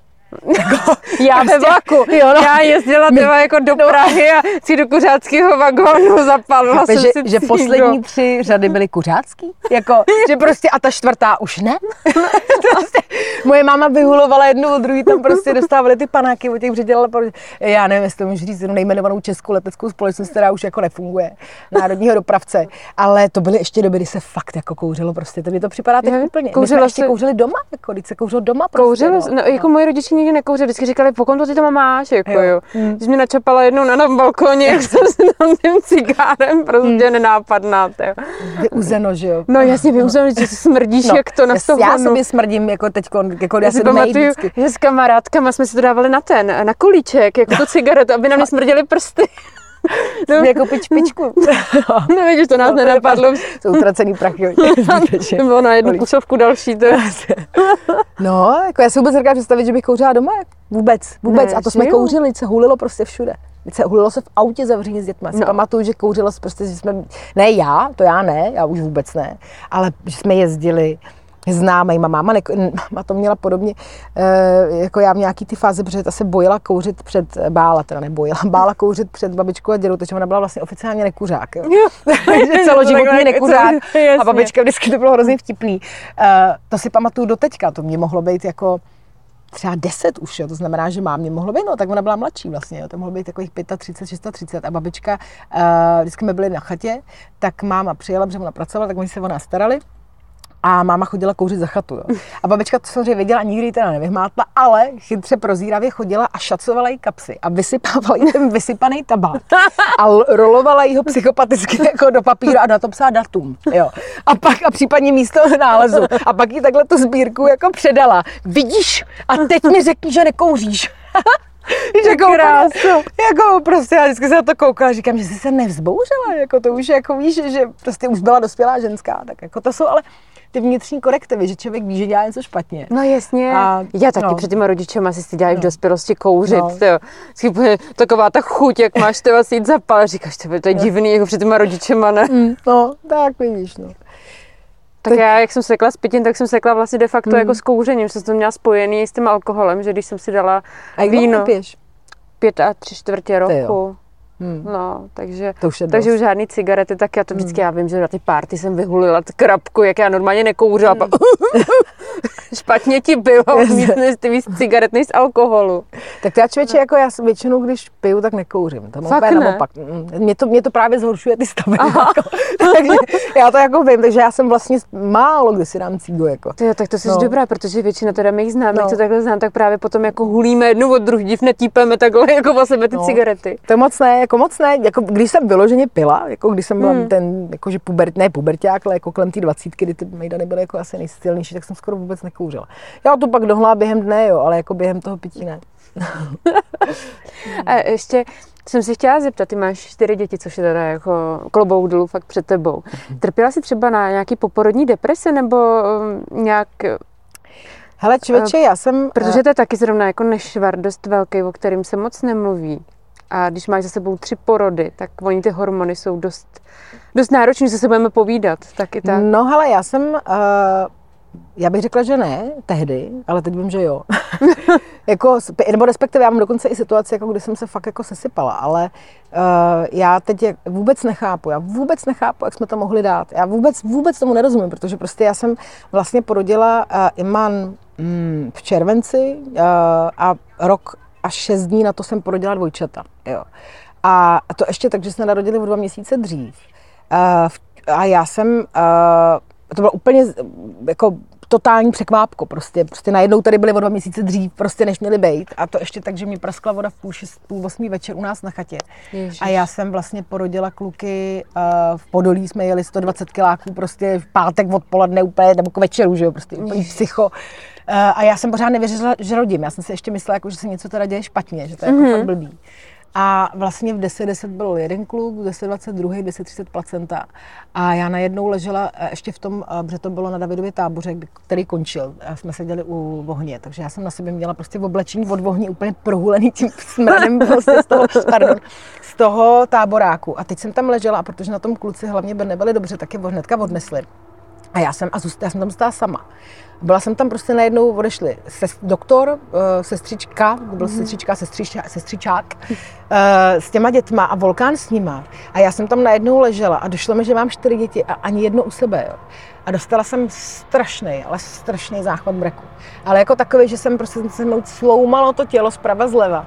Já ve vlaku, jo, no. Já jezdila My, teda jako do Prahy no. a si do kuřáckého vagónu zapalila Chápe, jsem že, si že poslední tři řady byly kuřácký? Jako, že prostě a ta čtvrtá už ne? prostě, moje máma vyhulovala jednu od druhý, tam prostě dostávaly ty panáky od těch předělala, já nevím, jestli to můžu říct, nejmenovanou českou leteckou společnost, která už jako nefunguje, národního dopravce, ale to byly ještě doby, kdy se fakt jako kouřilo, prostě, to mi to připadá teď je, úplně. My jsme ještě se... kouřili doma, jako, když se kouřilo doma. Prostě, kouřilo, no, no, jako no. Moji rodiče nikdy nekouřili, vždycky říkali, po kom to ty to máš, jako jo. jo. Hmm. Když mě načapala jednou na, na balkóně, jak jsem si tam tím cigárem, prostě hmm. nenápadná, to jo. Vyuzeno, že jo. No jasně, vyuzeno, že si smrdíš, no, jak to na toho. Já sobě smrdím, jako teďko, jako já, já si pamatuju, že s kamarádkama jsme si to dávali na ten, na kolíček, jako to cigaretu, aby nám nesmrděly prsty. No, jako pič, pičku. No vidíš, to nás no, nenapadlo. Jsou utracený prachy. To bylo na jednu kusovku další. To. No, jako já si vůbec nedokážu představit, že bych kouřila doma. Vůbec, vůbec. Ne, a to jsme jo. kouřili, se hulilo prostě všude. Se hulilo se v autě zavření s dětmi. Já si no. pamatuju, že kouřilo se prostě, že jsme, ne já, to já ne, já už vůbec ne, ale že jsme jezdili známejma. Máma, ne, máma to měla podobně, e, jako já v nějaký ty fáze, protože ta se bojila kouřit před, bála teda nebojila, bála kouřit před babičkou a dědou, takže ona byla vlastně oficiálně nekuřák. Jo. Takže celoživotní nekuřák a babička vždycky to bylo hrozně vtipný. E, to si pamatuju do teďka, to mě mohlo být jako třeba deset už, jo, to znamená, že mámě mohlo být, no tak ona byla mladší vlastně, jo, to mohlo být takových třicet pět, třicet šest a babička, uh, vždycky jsme byli na chatě, tak máma přijela, protože ona pracovala, tak oni se o nás starali a máma chodila kouřit za chatu, jo. A babička to samozřejmě věděla a nikdy ji teda nevyhmátla, ale chytře prozíravě chodila a šacovala jí kapsy a vysypávala jí ten vysypaný tabák a rolovala jí ho psychopaticky jako do papíru a na to psala datum, jo. A pak a případně místo nálezu a pak jí takhle tu sbírku jako předala. Vidíš? A teď mi řekni, že nekouříš. Jako, jako prostě já vždycky se na to koukala a říkám, že jsi se nevzbouřila, jako to už jako víš, že prostě už byla dospělá ženská, tak jako to jsou ale ty vnitřní korektivy, že člověk ví, že dělá něco špatně. No jasně, a, já taky no. před těma rodičema si si dělají no. v dospělosti kouřit, no. tyjo. Taková ta chuť, jak máš to asi jít zapal, říkáš, to je divný, jako před těma rodičema, ne? Mm, no, tak vidíš, no. Tak já, jak jsem sekla s pitím, tak jsem sekla vlastně de facto hmm. jako s kouřením, že jsem to měla spojený s tím alkoholem, že když jsem si dala a víno, piješ? pět a tři čtvrtě roku. Hmm. No, takže, to už takže už žádný cigarety, tak já to vždycky, hmm. já vím, že na ty párty jsem vyhulila krapku, jak já normálně nekouřila. Hmm. Špatně ti bylo, víc ty víc cigaret než z alkoholu. Tak já člověče, jako já většinou, když piju, tak nekouřím. To Fakt ne? Naopak. Mě to, mě to právě zhoršuje ty stavy. Jako. Takže já to jako vím, takže já jsem vlastně málo kdy si dám cígo. Jako. Tyjo, tak to jsi no. dobrá, protože většina teda mých známých, no. co takhle znám, tak právě potom jako hulíme jednu od druhý, div netípeme takhle jako o sebe ty no. cigarety. To moc ne, jako moc ne, jako když jsem vyloženě pila, jako když jsem byla hmm. ten, jakože pubert, ne puberťák, ale jako kolem té dvacítky, kdy ty mejdany byly jako asi nejsilnější, tak jsem skoro vůbec nekouřila. Já to pak dohnala během dne, jo, ale jako během toho pití ne. A ještě jsem si chtěla zeptat, ty máš čtyři děti, což je teda jako klobouk dolů fakt před tebou. Trpěla jsi třeba na nějaký poporodní deprese nebo nějak... Hele člověče, já jsem... Protože to je taky zrovna jako nešvar dost velký, o kterým se moc nemluví. A když máš za sebou tři porody, tak oni ty hormony jsou dost, dost náročný, že se budeme povídat, tak i tak. No hele, já jsem... Uh... Já bych řekla, že ne, tehdy, ale teď vím, že jo. jako, nebo respektive já mám dokonce i situaci, jako kdy jsem se fakt jako sesypala, ale uh, já teď vůbec nechápu, já vůbec nechápu, jak jsme to mohli dát. Já vůbec, vůbec tomu nerozumím, protože prostě já jsem vlastně porodila uh, Iman mm, v červenci uh, a rok a šest dní na to jsem porodila dvojčata. Jo. A to ještě tak, že jsme narodili o dva měsíce dřív. Uh, a já jsem... Uh, To bylo úplně jako totální překvápko prostě. Prostě najednou tady byly o dva měsíce dřív, prostě než měly bejt. A to ještě tak, že mi praskla voda v půl, šest, půl osmý večer u nás na chatě. Ježiš. A já jsem vlastně porodila kluky uh, v Podolí, jsme jeli sto dvacet kiláků prostě v pátek odpoledne úplně, nebo k večeru, že jo, prostě úplně psycho. Uh, a já jsem pořád nevěřila, že rodím. Já jsem si ještě myslela, jako, že se něco teda děje špatně, že to je jako mm-hmm. fakt blbý. A vlastně v deset deset byl jeden kluk, v deset dvacet druhý, v deset třicet placenta. A já najednou ležela ještě v tom, protože to bylo na Davidově táboře, který končil. A jsme seděli u ohně, takže já jsem na sobě měla prostě v oblečení od ohně úplně prohulený tím smradem prostě z toho, pardon, z toho táboráku. A teď jsem tam ležela, a protože na tom kluci hlavně nebyli dobře, tak je hnedka odnesli. A já jsem, a zůstala, já jsem tam zůstala sama. Byla jsem tam prostě najednou, odešli ses, doktor, sestřička, byl mm. sestřička, sestřičák, sestřičák s těma dětma a Volkán s nima. A já jsem tam najednou ležela a došlo mi, že mám čtyři děti a ani jedno u sebe. Jo. A dostala jsem strašný, ale strašný záchvat breku. Ale jako takový, že jsem prostě se mnou sloumalo to tělo zprava zleva.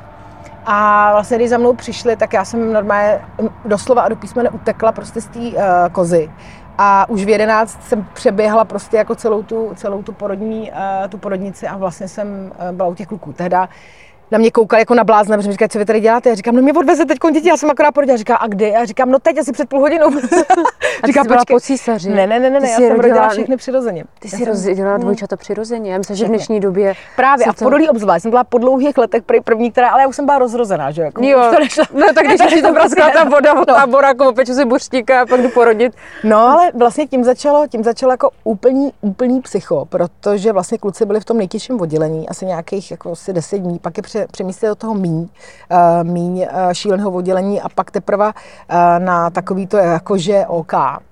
A vlastně, když za mnou přišli, tak já jsem normálně doslova a do písmene utekla prostě z té uh, kozy. A už v jedenáct jsem přeběhla prostě jako celou tu, celou tu, porodní, uh, tu porodnici a vlastně jsem uh, byla u těch kluků. Tehda na mě koukali jako na blázna, protože mi říkali, co vy tady děláte? Já říkám, no mě odveze teď děti, já jsem akorát porodila. Říká, a kdy? Já říkám, no teď asi před půl hodinou. A říká, ty jsi byla po císaři? Ne, ne, ne, ne, já jsem rodila, rodila všechny přirozeně. Ty jsi rodila dvojčata přirozeně? Já myslím, že v dnešní době... Právě, a v Podolí obzvlášť. Jsem byla po dlouhých letech první, která, ale já už jsem byla rozrozená, že jako. Jo, no tak když ti to praskla ta voda od táboráku, opeču si buřtíka a pak jdu porodit. No, ale vlastně tím začalo, tím začalo jako úplný, úplný psycho, protože vlastně kluci byli v tom nejtěžším oddělení, asi nějakých jako asi deset dní, pak je pře, přemístili do toho míň, uh, míň uh, šíleného oddělení a pak teprve uh, na takový to jakože OK.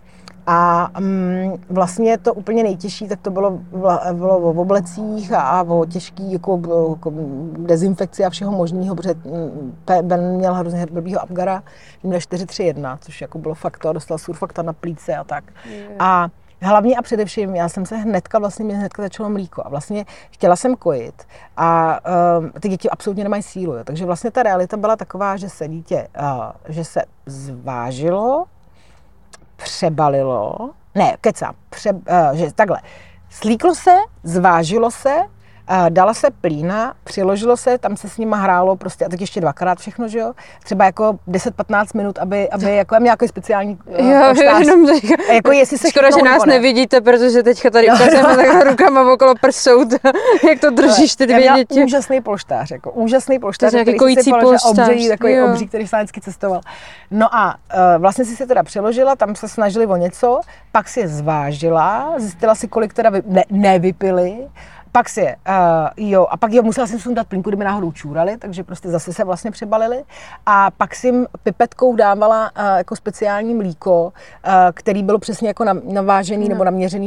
A um, vlastně to úplně nejtěžší, tak to bylo, bylo o oblecích a, a o těžký jako, jako dezinfekci a všeho možného, protože Ben měl hrozně blbýho Apgara, měl čtyři tři jedna, což jako bylo fakt to a dostal surfakta na plíce a tak. Yeah. A hlavně a především, já jsem se hnedka, vlastně mě hnedka začalo mlíko a vlastně chtěla jsem kojit a um, ty děti absolutně nemají sílu, jo. Takže vlastně ta realita byla taková, že se dítě, uh, že se zvážilo, přebalilo, ne, kecám, pře, uh, že takhle, slíklo se, zvážilo se, uh, dala se plína, přiložilo se, tam se s nima hrálo prostě a tak ještě dvakrát všechno, že jo, třeba jako deset patnáct minut, aby, aby jako měl nějaký speciální uh, jo, jenom jako jestli se škoda, že nás ne. nevidíte, protože teďka tady ukazujeme takhle rukama okolo prsou, jak to držíš ty dvě děti. Úžasný polštář, jako úžasný polštář, to je nějaký kojící polštář, obří, takový jo. obří, který sánsky cestoval. No a uh, vlastně si se teda přeložila, tam se snažili o něco, pak si je zvážila, zjistila si, kolik teda vy, ne, nevypili, pak si je, uh, jo, a pak jo, musela jsem sundat plínku, kdyby náhodou čůrali, takže prostě zase se vlastně přebalili. A pak jsem pipetkou dávala uh, jako speciální mlíko, uh, který bylo přesně jako navážený no. nebo naměřený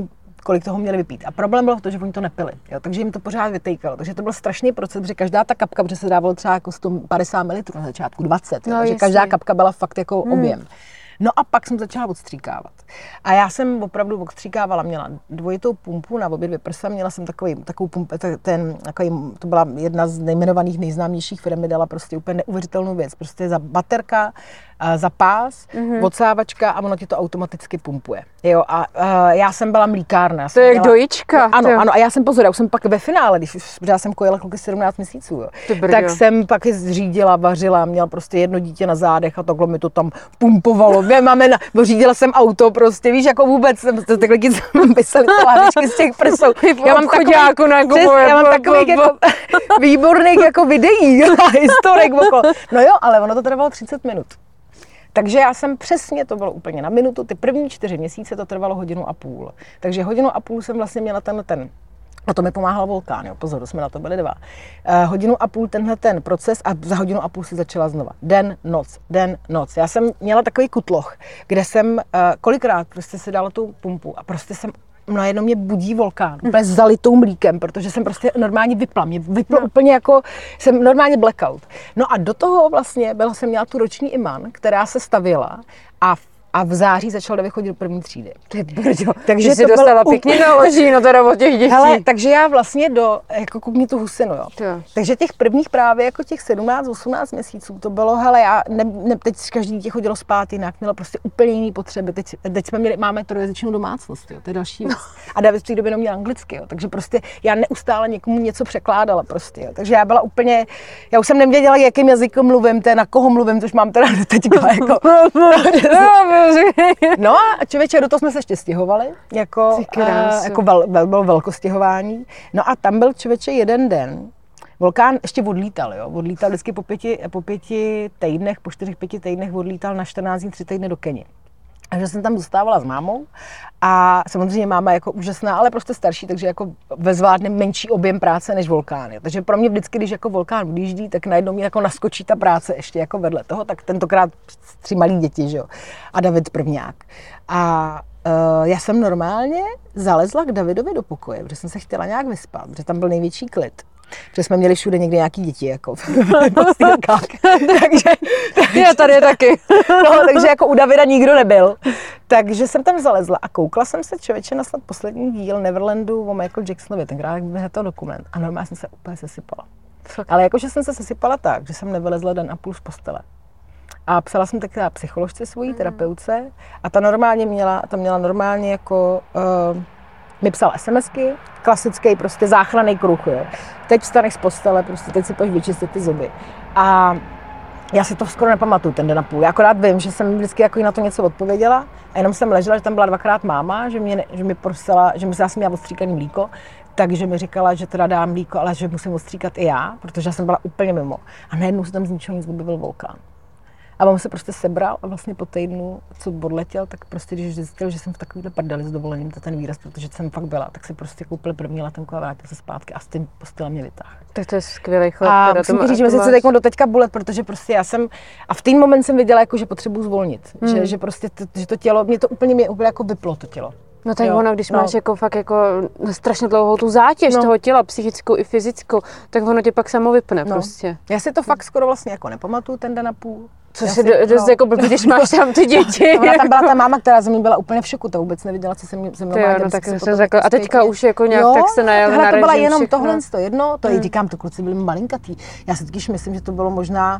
kolik toho měli vypít. A problém byl v tom, že oni to nepili, jo, takže jim to pořád vytejkalo. Takže to byl strašný proces, protože každá ta kapka, protože se dávalo třeba jako sto padesát mililitrů na začátku, dvacet, jo, no, takže jasně. každá kapka byla fakt jako hmm. objem. No a pak jsem začala odstříkávat. A já jsem opravdu odstříkávala, měla dvojitou pumpu na obě dvě prsa, měla jsem takový, takovou pumpu, ten, takový, to byla jedna z nejmenovaných, nejznámějších firm, mi dala prostě úplně neuvěřitelnou věc. Prostě za baterka, za pás, mm-hmm. odsávačka a ono ti to automaticky pumpuje. Jo, a uh, já jsem byla mlíkárna. To je jak měla, dojička. Ano, jo. ano, a já jsem pozor, já už jsem pak ve finále, když už já jsem kojila kluky sedmnáct měsíců, jo, tak jsem pak zřídila, vařila, měla prostě jedno dítě na zádech a takhle mi to tam pumpovalo. Mě máme na, řídila jsem auto prostě, víš, jako vůbec, jsem to takhle lidi pysali lávičky z těch prsou. Já mám chodňáku na přes, já mám takových jako výborných jako videí a historek okolo. No jo, ale ono to trvalo třicet minut. Takže já jsem přesně, to bylo úplně na minutu, ty první čtyři měsíce to trvalo hodinu a půl. Takže hodinu a půl jsem vlastně měla tenhle ten, a to mi pomáhal Volkán, jo, pozor, jsme na to byli dva. Uh, hodinu a půl tenhle ten proces a za hodinu a půl si začala znova. Den, noc, den, noc. Já jsem měla takový kutloch, kde jsem uh, kolikrát prostě si dala tu pumpu a prostě jsem najednou mě budí Volkán, úplně zalitou mlíkem, protože jsem prostě normálně vypla, mě vyplo no. úplně jako, jsem normálně blackout. No a do toho vlastně byla jsem měla tu roční iman, která se stavěla a a v září začal David chodit do první třídy. Ty brďo, takže ty jsi dostala pěkně na očí, no teda od těch dětí. Hele, takže já vlastně do, jako koukni tu husinu, jo. To. Takže těch prvních právě jako těch sedmnáct osmnáct měsíců to bylo, hele, já, ne, ne, teď každý dítě chodilo spát jinak, mělo prostě úplně jiný potřeby. Teď, teď jsme měli, máme trojazyčnou domácnost, jo, to je další věc. A David v té době neměl anglicky, jo, takže prostě já neustále někomu něco překládala prostě, jo. Takže já byla úplně, já už jsem nevěděla, jakým jazykem mluvím, té, na koho mluvím, což mám teda teďka jako. No a člověče, do toho jsme se ještě stěhovali, jako, uh, jako vel, vel, bylo velkostěhování. No a tam byl člověče jeden den, Volkán ještě odlítal, jo, odlítal vždycky po pěti, po pěti týdnech, po čtyřech, pěti týdnech odlítal na čtrnáct dní, tři týdny do Keni. Takže jsem tam zůstávala s mámou a samozřejmě máma jako úžasná, ale prostě starší, takže jako vezvládne menší objem práce než Volkán. Jo. Takže pro mě vždycky, když jako Volkán odjíždí, tak najednou mě jako naskočí ta práce ještě jako vedle toho, tak tentokrát tři malí děti, že jo, a David prvňák. A uh, já jsem normálně zalezla k Davidovi do pokoje, protože jsem se chtěla nějak vyspat, protože tam byl největší klid. Protože jsme měli všude někde nějaký děti, jako v postýlkách. takže, takže, já tady taky. no, takže jako u Davida nikdo nebyl. Takže jsem tam zalezla a koukla jsem se člověče na snad poslední díl Neverlandu o Michael Jacksonovi, tenkrát jak vyhrál dokument. A normálně jsem se úplně sesypala. Fakt. Ale jakože jsem se sesypala tak, že jsem nevylezla den a půl z postele. A psala jsem taky psycholožce svojí, mm. terapeutce, a ta normálně měla, ta měla normálně jako, uh, mi psala SMSky, klasický prostě záchranný kruh, jo. Teď vstaneš z postele, prostě teď si půjdeš vyčistit ty zuby. A já si to skoro nepamatuju ten den a půl. Já akorát vím, že jsem vždycky jako na to něco odpověděla a jenom jsem ležela, že tam byla dvakrát máma, že, mě, že mi prosila, že mi já jsem měla odstříkaný mlíko, takže mi říkala, že teda dám mlíko, ale že musím odstříkat i já, protože já jsem byla úplně mimo. A najednou se tam z ničeho nic objevil Volkán. A on se prostě sebral a vlastně po týdnu, co odletěl, tak prostě když zjistil, že jsem v takovýhle prdeli s dovolením, to ten výraz, protože jsem fakt byla, tak si prostě koupil první letenku a vrátil se zpátky a s tím postele mě vytáhl. Tak to je skvělý chlap. A musím ti říct, že mi se teď do teďka bolet, protože prostě já jsem, a v ten moment jsem věděla, jako, že potřebuji zvolnit, hmm. že, že prostě to, že to tělo, mě to úplně, mě úplně jako vyplo to tělo. No tak jo, ono, když no. máš jako fakt jako strašně dlouhou tu zátěž no. toho těla, psychickou i fyzickou, tak ono tě pak samo vypne no. prostě. Já si to fakt skoro vlastně jako nepamatuju ten den a půl. Co si dost no. jako blbý, když máš tam ty děti. Ona tam byla ta máma, která ze mě byla úplně v šoku, ta vůbec nevěděla, co se mnou má dělat. No, tak se řekl. A teďka už jako nějak jo, tak se najel na režim. to byla jenom všechno. tohle to jedno, to hmm. i říkám, to kluci byli malinkatý. Já si totiž myslím, že to bylo možná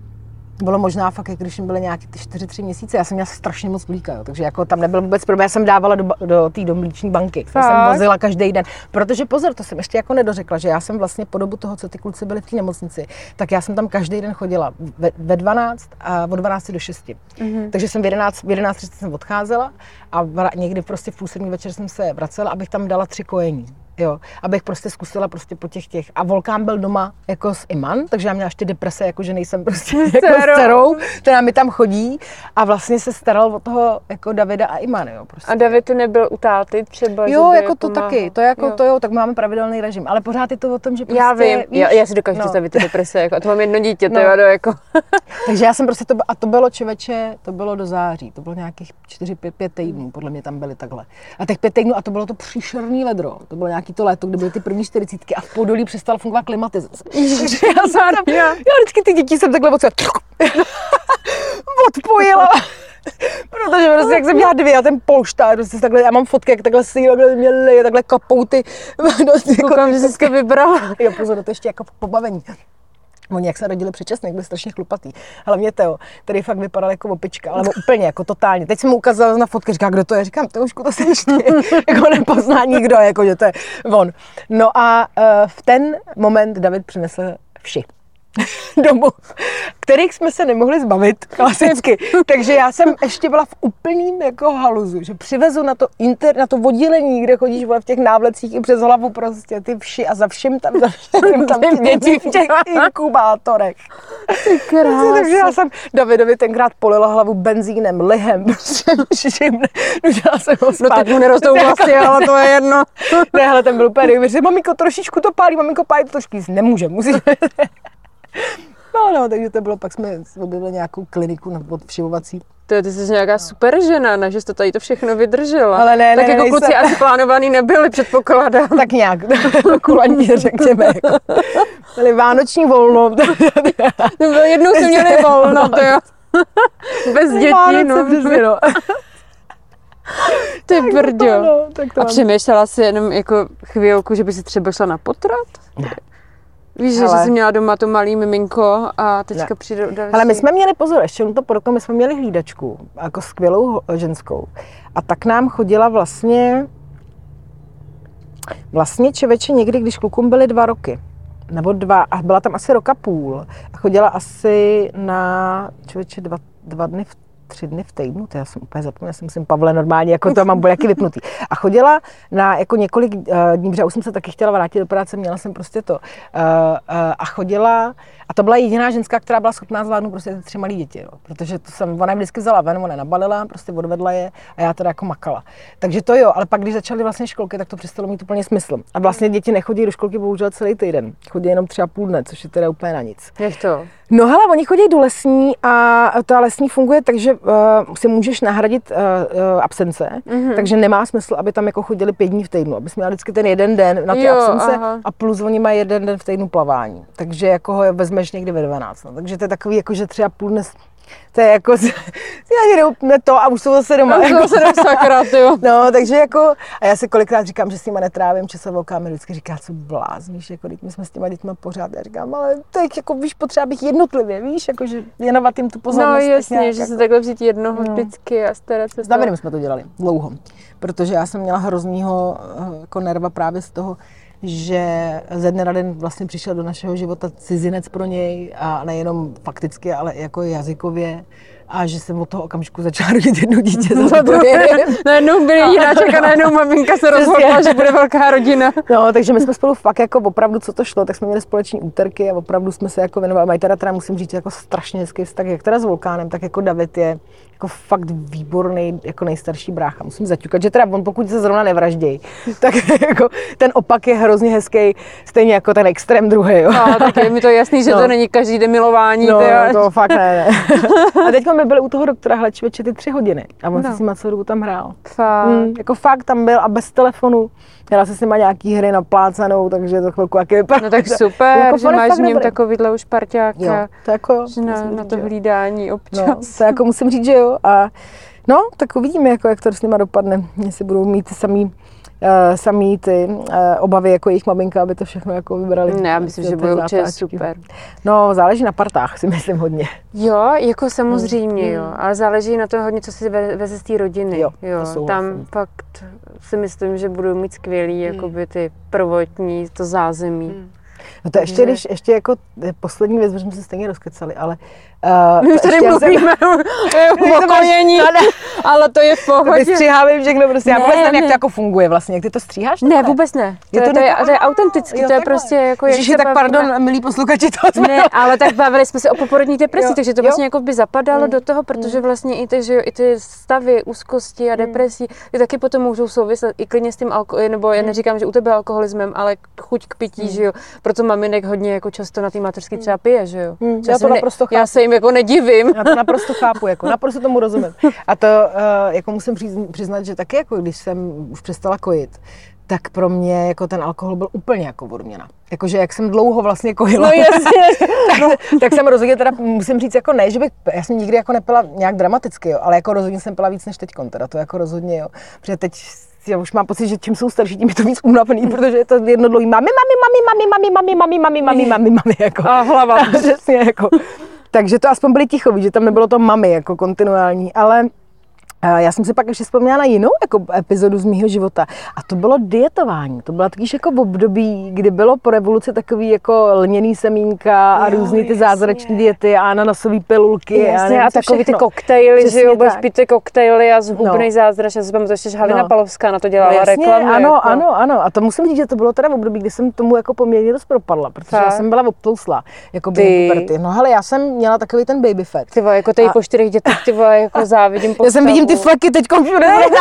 bylo možná fakt, jak když jim byly nějaké ty čtyři, tři měsíce, já jsem měla strašně moc mlíka, jo, takže jako tam nebyl vůbec problém, já jsem dávala do, do té domlíční banky, já jsem vozila každý den, protože pozor, to jsem ještě jako nedořekla, že já jsem vlastně po dobu toho, co ty kluci byli v té nemocnici, tak já jsem tam každý den chodila ve, ve dvanáct a od dvanácti do šesti, mm-hmm. takže jsem v jedenáct, v jedenáct třicet jsem odcházela a někdy prostě v půl sedmí večer jsem se vracela, abych tam dala tři kojení. jo, abych prostě zkusila prostě po těch těch. A Volkán byl doma jako s Iman, takže já měla ještě deprese, jako že nejsem prostě jako s dcerou, která mi tam chodí a vlastně se staral o toho jako Davida a Iman, jo. Prostě. A David to nebyl u táty třeba? Jo, jako to pomáhal. Taky, to jako jo. to jo, tak máme pravidelný režim, ale pořád je to o tom, že prostě, já vím, víš, já, já si dokážu no. představit ty deprese, jako, a to mám jedno dítě, to no. jo, jako. Takže já jsem prostě to, a to bylo čověče, to bylo do září, to bylo nějakých čtyři, pět, pět týdnů, podle mě tam byly takhle. A těch pět týdnů, a to bylo to příšerný vedro, to bylo nějaký to léto, kde byly ty první čtyřicítky a v Podolí přestala fungovat klimatizace. Takže já jsem tam, já vždycky ty děti jsem takhle moc odpojila. Protože prostě, jak jsem měla dvě a ten polštář, prostě takhle, já mám fotky, jak takhle si takhle mě leje, takhle kapou ty. Koukám, že jsi to vybrala. Jo, pozor, to ještě jako pobavení. Oni jak se rodili předčasně, byli strašně chlupatý. Hlavně Teo, který fakt vypadal jako opička, ale úplně jako totálně. Teď jsem mu ukázala na fotky, říká, kdo to je, říkám, Teošku, to jsi ty, jako nepozná nikdo, jako že to je on. No a uh, v ten moment David přinesl vši domů, kterých jsme se nemohli zbavit klasicky. Takže já jsem ještě byla v úplným jako haluzu, že přivezu na to inter, na to oddělení, kde chodíš v těch návlecích i přes hlavu prostě ty vši a za vším tam, za vším tam ty děti v těch inkubátorech. Takže já jsem Davidovi tenkrát polila hlavu benzínem, lihem, prostě vším, nudila jsem ho spát. No teď mu nerostou vlasy, ale to je jedno. Ne, hele, ten byl úplně, říkal, maminko, trošičku to pálí, maminko, pálí to trošku, nemůže, musí. No, no, takže to bylo, pak jsme objevili nějakou kliniku na odvšivovací. To ty jsi nějaká super žena, ne? Že jsi to tady to všechno vydržela. Ale ne, tak ne, jako nejsem. Kluci asi plánovaný nebyli, předpokládám. Tak nějak, kulantně řekněme. Jako. Byli vánoční volno. Jednou jsme měli volno, to jo. Bez dětí, no. Přesně, no. Ty brďo. No, tak to a přemýšlela jsi jenom jako chvílku, že by si třeba šla na potrat? Ne. Víš, ale... že jsi měla doma to malý miminko a teďka ne. přijde další. Ale my jsme měli, pozor, ještě to po roku, my jsme měli hlídačku, jako skvělou ženskou. A tak nám chodila vlastně, vlastně čeveče někdy, když klukům byly dva roky. Nebo dva, a byla tam asi roka půl. A chodila asi na čeveče dva, dva dny v tři dny v týdnu, to já jsem úplně zapomněla, já si musím, Pavle, normálně, jako to mám bojaky vypnutý. A chodila na jako několik uh, dní, protože už jsem se taky chtěla vrátit do práce, měla jsem prostě to. Uh, uh, a chodila, a to byla jediná ženská, která byla schopná zvládnout prostě ty tři malé děti, jo. Protože to jsem, ona je vždycky vzala ven, ona nabalila, prostě odvedla je a já teda jako makala. Takže to jo, ale pak, když začaly vlastně školky, tak to přestalo mít úplně smysl. A vlastně děti nechodí do školky bohužel celý týden, chodí jenom tři a půl dne, což je teda úplně na nic. Jak to? No hele, oni chodí do lesní a ta lesní funguje tak, že uh, si můžeš nahradit uh, uh, absence, mm-hmm. takže nemá smysl, aby tam jako chodili pět dní v týdnu, abys měla vždycky ten jeden den na ty jo, absence aha. a plus oni mají jeden den v týdnu plavání, takže jako ho vezmeš někdy ve dvanáct, no. Takže to je takový jako, že tři a půl dnes, to je jako, já jdou to a už jsou zase doma. Už jsou zase sakra, jo. No, takže jako, a já si kolikrát říkám, že s nima netrávím čas a Volká mi vždycky říká, co blázníš, jako my jsme s těma dětma pořád. Já říkám, ale tak jako víš, potřeba bych jednotlivě, víš, jako že věnovat jim tu pozornost. No jasně, nějak, že jako... se takhle vzít jednoho no. vždycky a starat se. S Davidem jsme to dělali dlouho, protože já jsem měla hroznýho jako nerva právě z toho, že ze dne na den vlastně přišel do našeho života cizinec pro něj a nejenom fakticky, ale jako jazykově. A že jsem od toho okamžiku začala rodit jedno dítě za druhé. Najednou byl jináček a najednou maminka se rozhodla, že bude velká rodina. No, takže my jsme spolu fakt jako opravdu, co to šlo, tak jsme měli společní úterky a opravdu jsme se jako věnovali. Mají teda, teda musím říct, jako strašně hezký vztah, jak teda s Volkánem, tak jako David je jako fakt výborný, jako nejstarší brácha. Musím zaťukat, že teda on, pokud se zrovna nevraždějí, tak jako ten opak je hrozně hezký, stejně jako ten extrém druhý. Jo. No, tak je mi to jasný, že no. to není každý den milování. No, no, to fakt ne, ne. A teď my byli u toho doktora Hlečveče ty tři hodiny a on no. se s nima celou dobu tam hrál. Fakt. Mm, jako fakt tam byl a bez telefonu. Hrál se s nima nějaký hry naplácanou, takže to chvilku jaký vypadá. No tak super, jako že máš v něm takovýhle už parťáka, jo, to jako, že na, na to hlídání občas. No, to jako musím říct, že jo. A no, tak uvidíme, jako, jak to s nima dopadne, jestli budou mít ty samý Uh, samý ty uh, obavy jako jejich maminka, aby to všechno jako vybrali. Ne, já myslím, že bude určitě super. No, záleží na partách, si myslím hodně. Jo, jako samozřejmě, mm. jo, ale záleží na to hodně, co si veze z té rodiny. Jo, jo. Tam fakt si myslím, že budou mít skvělý, mm. jakoby ty prvotní, to zázemí. Mm. No to ještě, když, ještě jako poslední věc, protože jsme se stejně rozkecali, ale... Uh, My už tady mluvíme o kojení. Ale to je v pohodě. Vystříháme všechno, prostě já Ne, vůbec nevím, jak ne. to jako funguje vlastně, jak ty to stříháš? Ne, nebo vůbec ne. To Je je, to to je, neko- to je autentický, Jo, to je takhle. prostě jako... jak Ježiši, se tak bavíme- pardon, milí posluchači, to jsme... Ne, ale tak bavili jsme se o poporodní depresi, Jo, takže to jo. vlastně jako by zapadalo Mm. do toho, protože vlastně i ty, že jo, i ty stavy úzkosti a depresí, ty taky potom můžou souviset i klidně s tím alkoholem, nebo já neříkám, že u tebe alkoholismem, ale chuť k pití, že jo. Proto maminek hodně jako často na té mateřské třeba pije, že jo. Mm, Já já se to ne- naprosto chápu. Já se jim jako nedivím. Já to naprosto chápu, jako naprosto tomu rozumím. A to uh, jako musím přizn- přiznat, že taky jako když jsem už přestala kojit, tak pro mě jako ten alkohol byl úplně jako odměna. Jakože jak jsem dlouho vlastně kojila, No jasně. tak, tak jsem rozhodně teda musím říct jako ne, že bych, já jsem nikdy jako nepila nějak dramaticky, jo, ale jako rozhodně jsem pila víc než teďkon, teda to jako rozhodně, jo. Protože teď já už mám pocit, že čím jsou starší, tím je to víc unavený, protože je to jedno dlouhý mami, mami, mami, mami, mami, mami, mami, mami, mami, mami, jako. A hlava. Přesně, jako. Takže to aspoň byli tichoví, že tam nebylo to mami jako kontinuální, ale a já jsem si pak ještě vzpomněla na jinou jako epizodu z mýho života a to bylo dietování. To bylo taky jako v období, kdy bylo po revoluci takový jako lněný semínka a Jo, různý ty jasně. zázračné diety a ananasové pilulky. Jasně, nevím, a co takový ty všechno. koktejly, že Přesně jo, budeš tak. pít ty koktejly a zhubnej No. zázrač. Já si pamatuju, ještě že Halina No. Palovská na to dělala No, jasně, reklamu. ano, jako. ano, ano. A to musím říct, že to bylo teda v období, kdy jsem tomu jako poměrně dost propadla, protože Fakt? já jsem byla obtlouslá, jako Ty. během puberty. No hele, já jsem měla takový ten baby fat. Ty vole, jako tady A- po čtyřech dětech, ty vole, jako závidím Já jsem vidím ty fleky teďkom všude.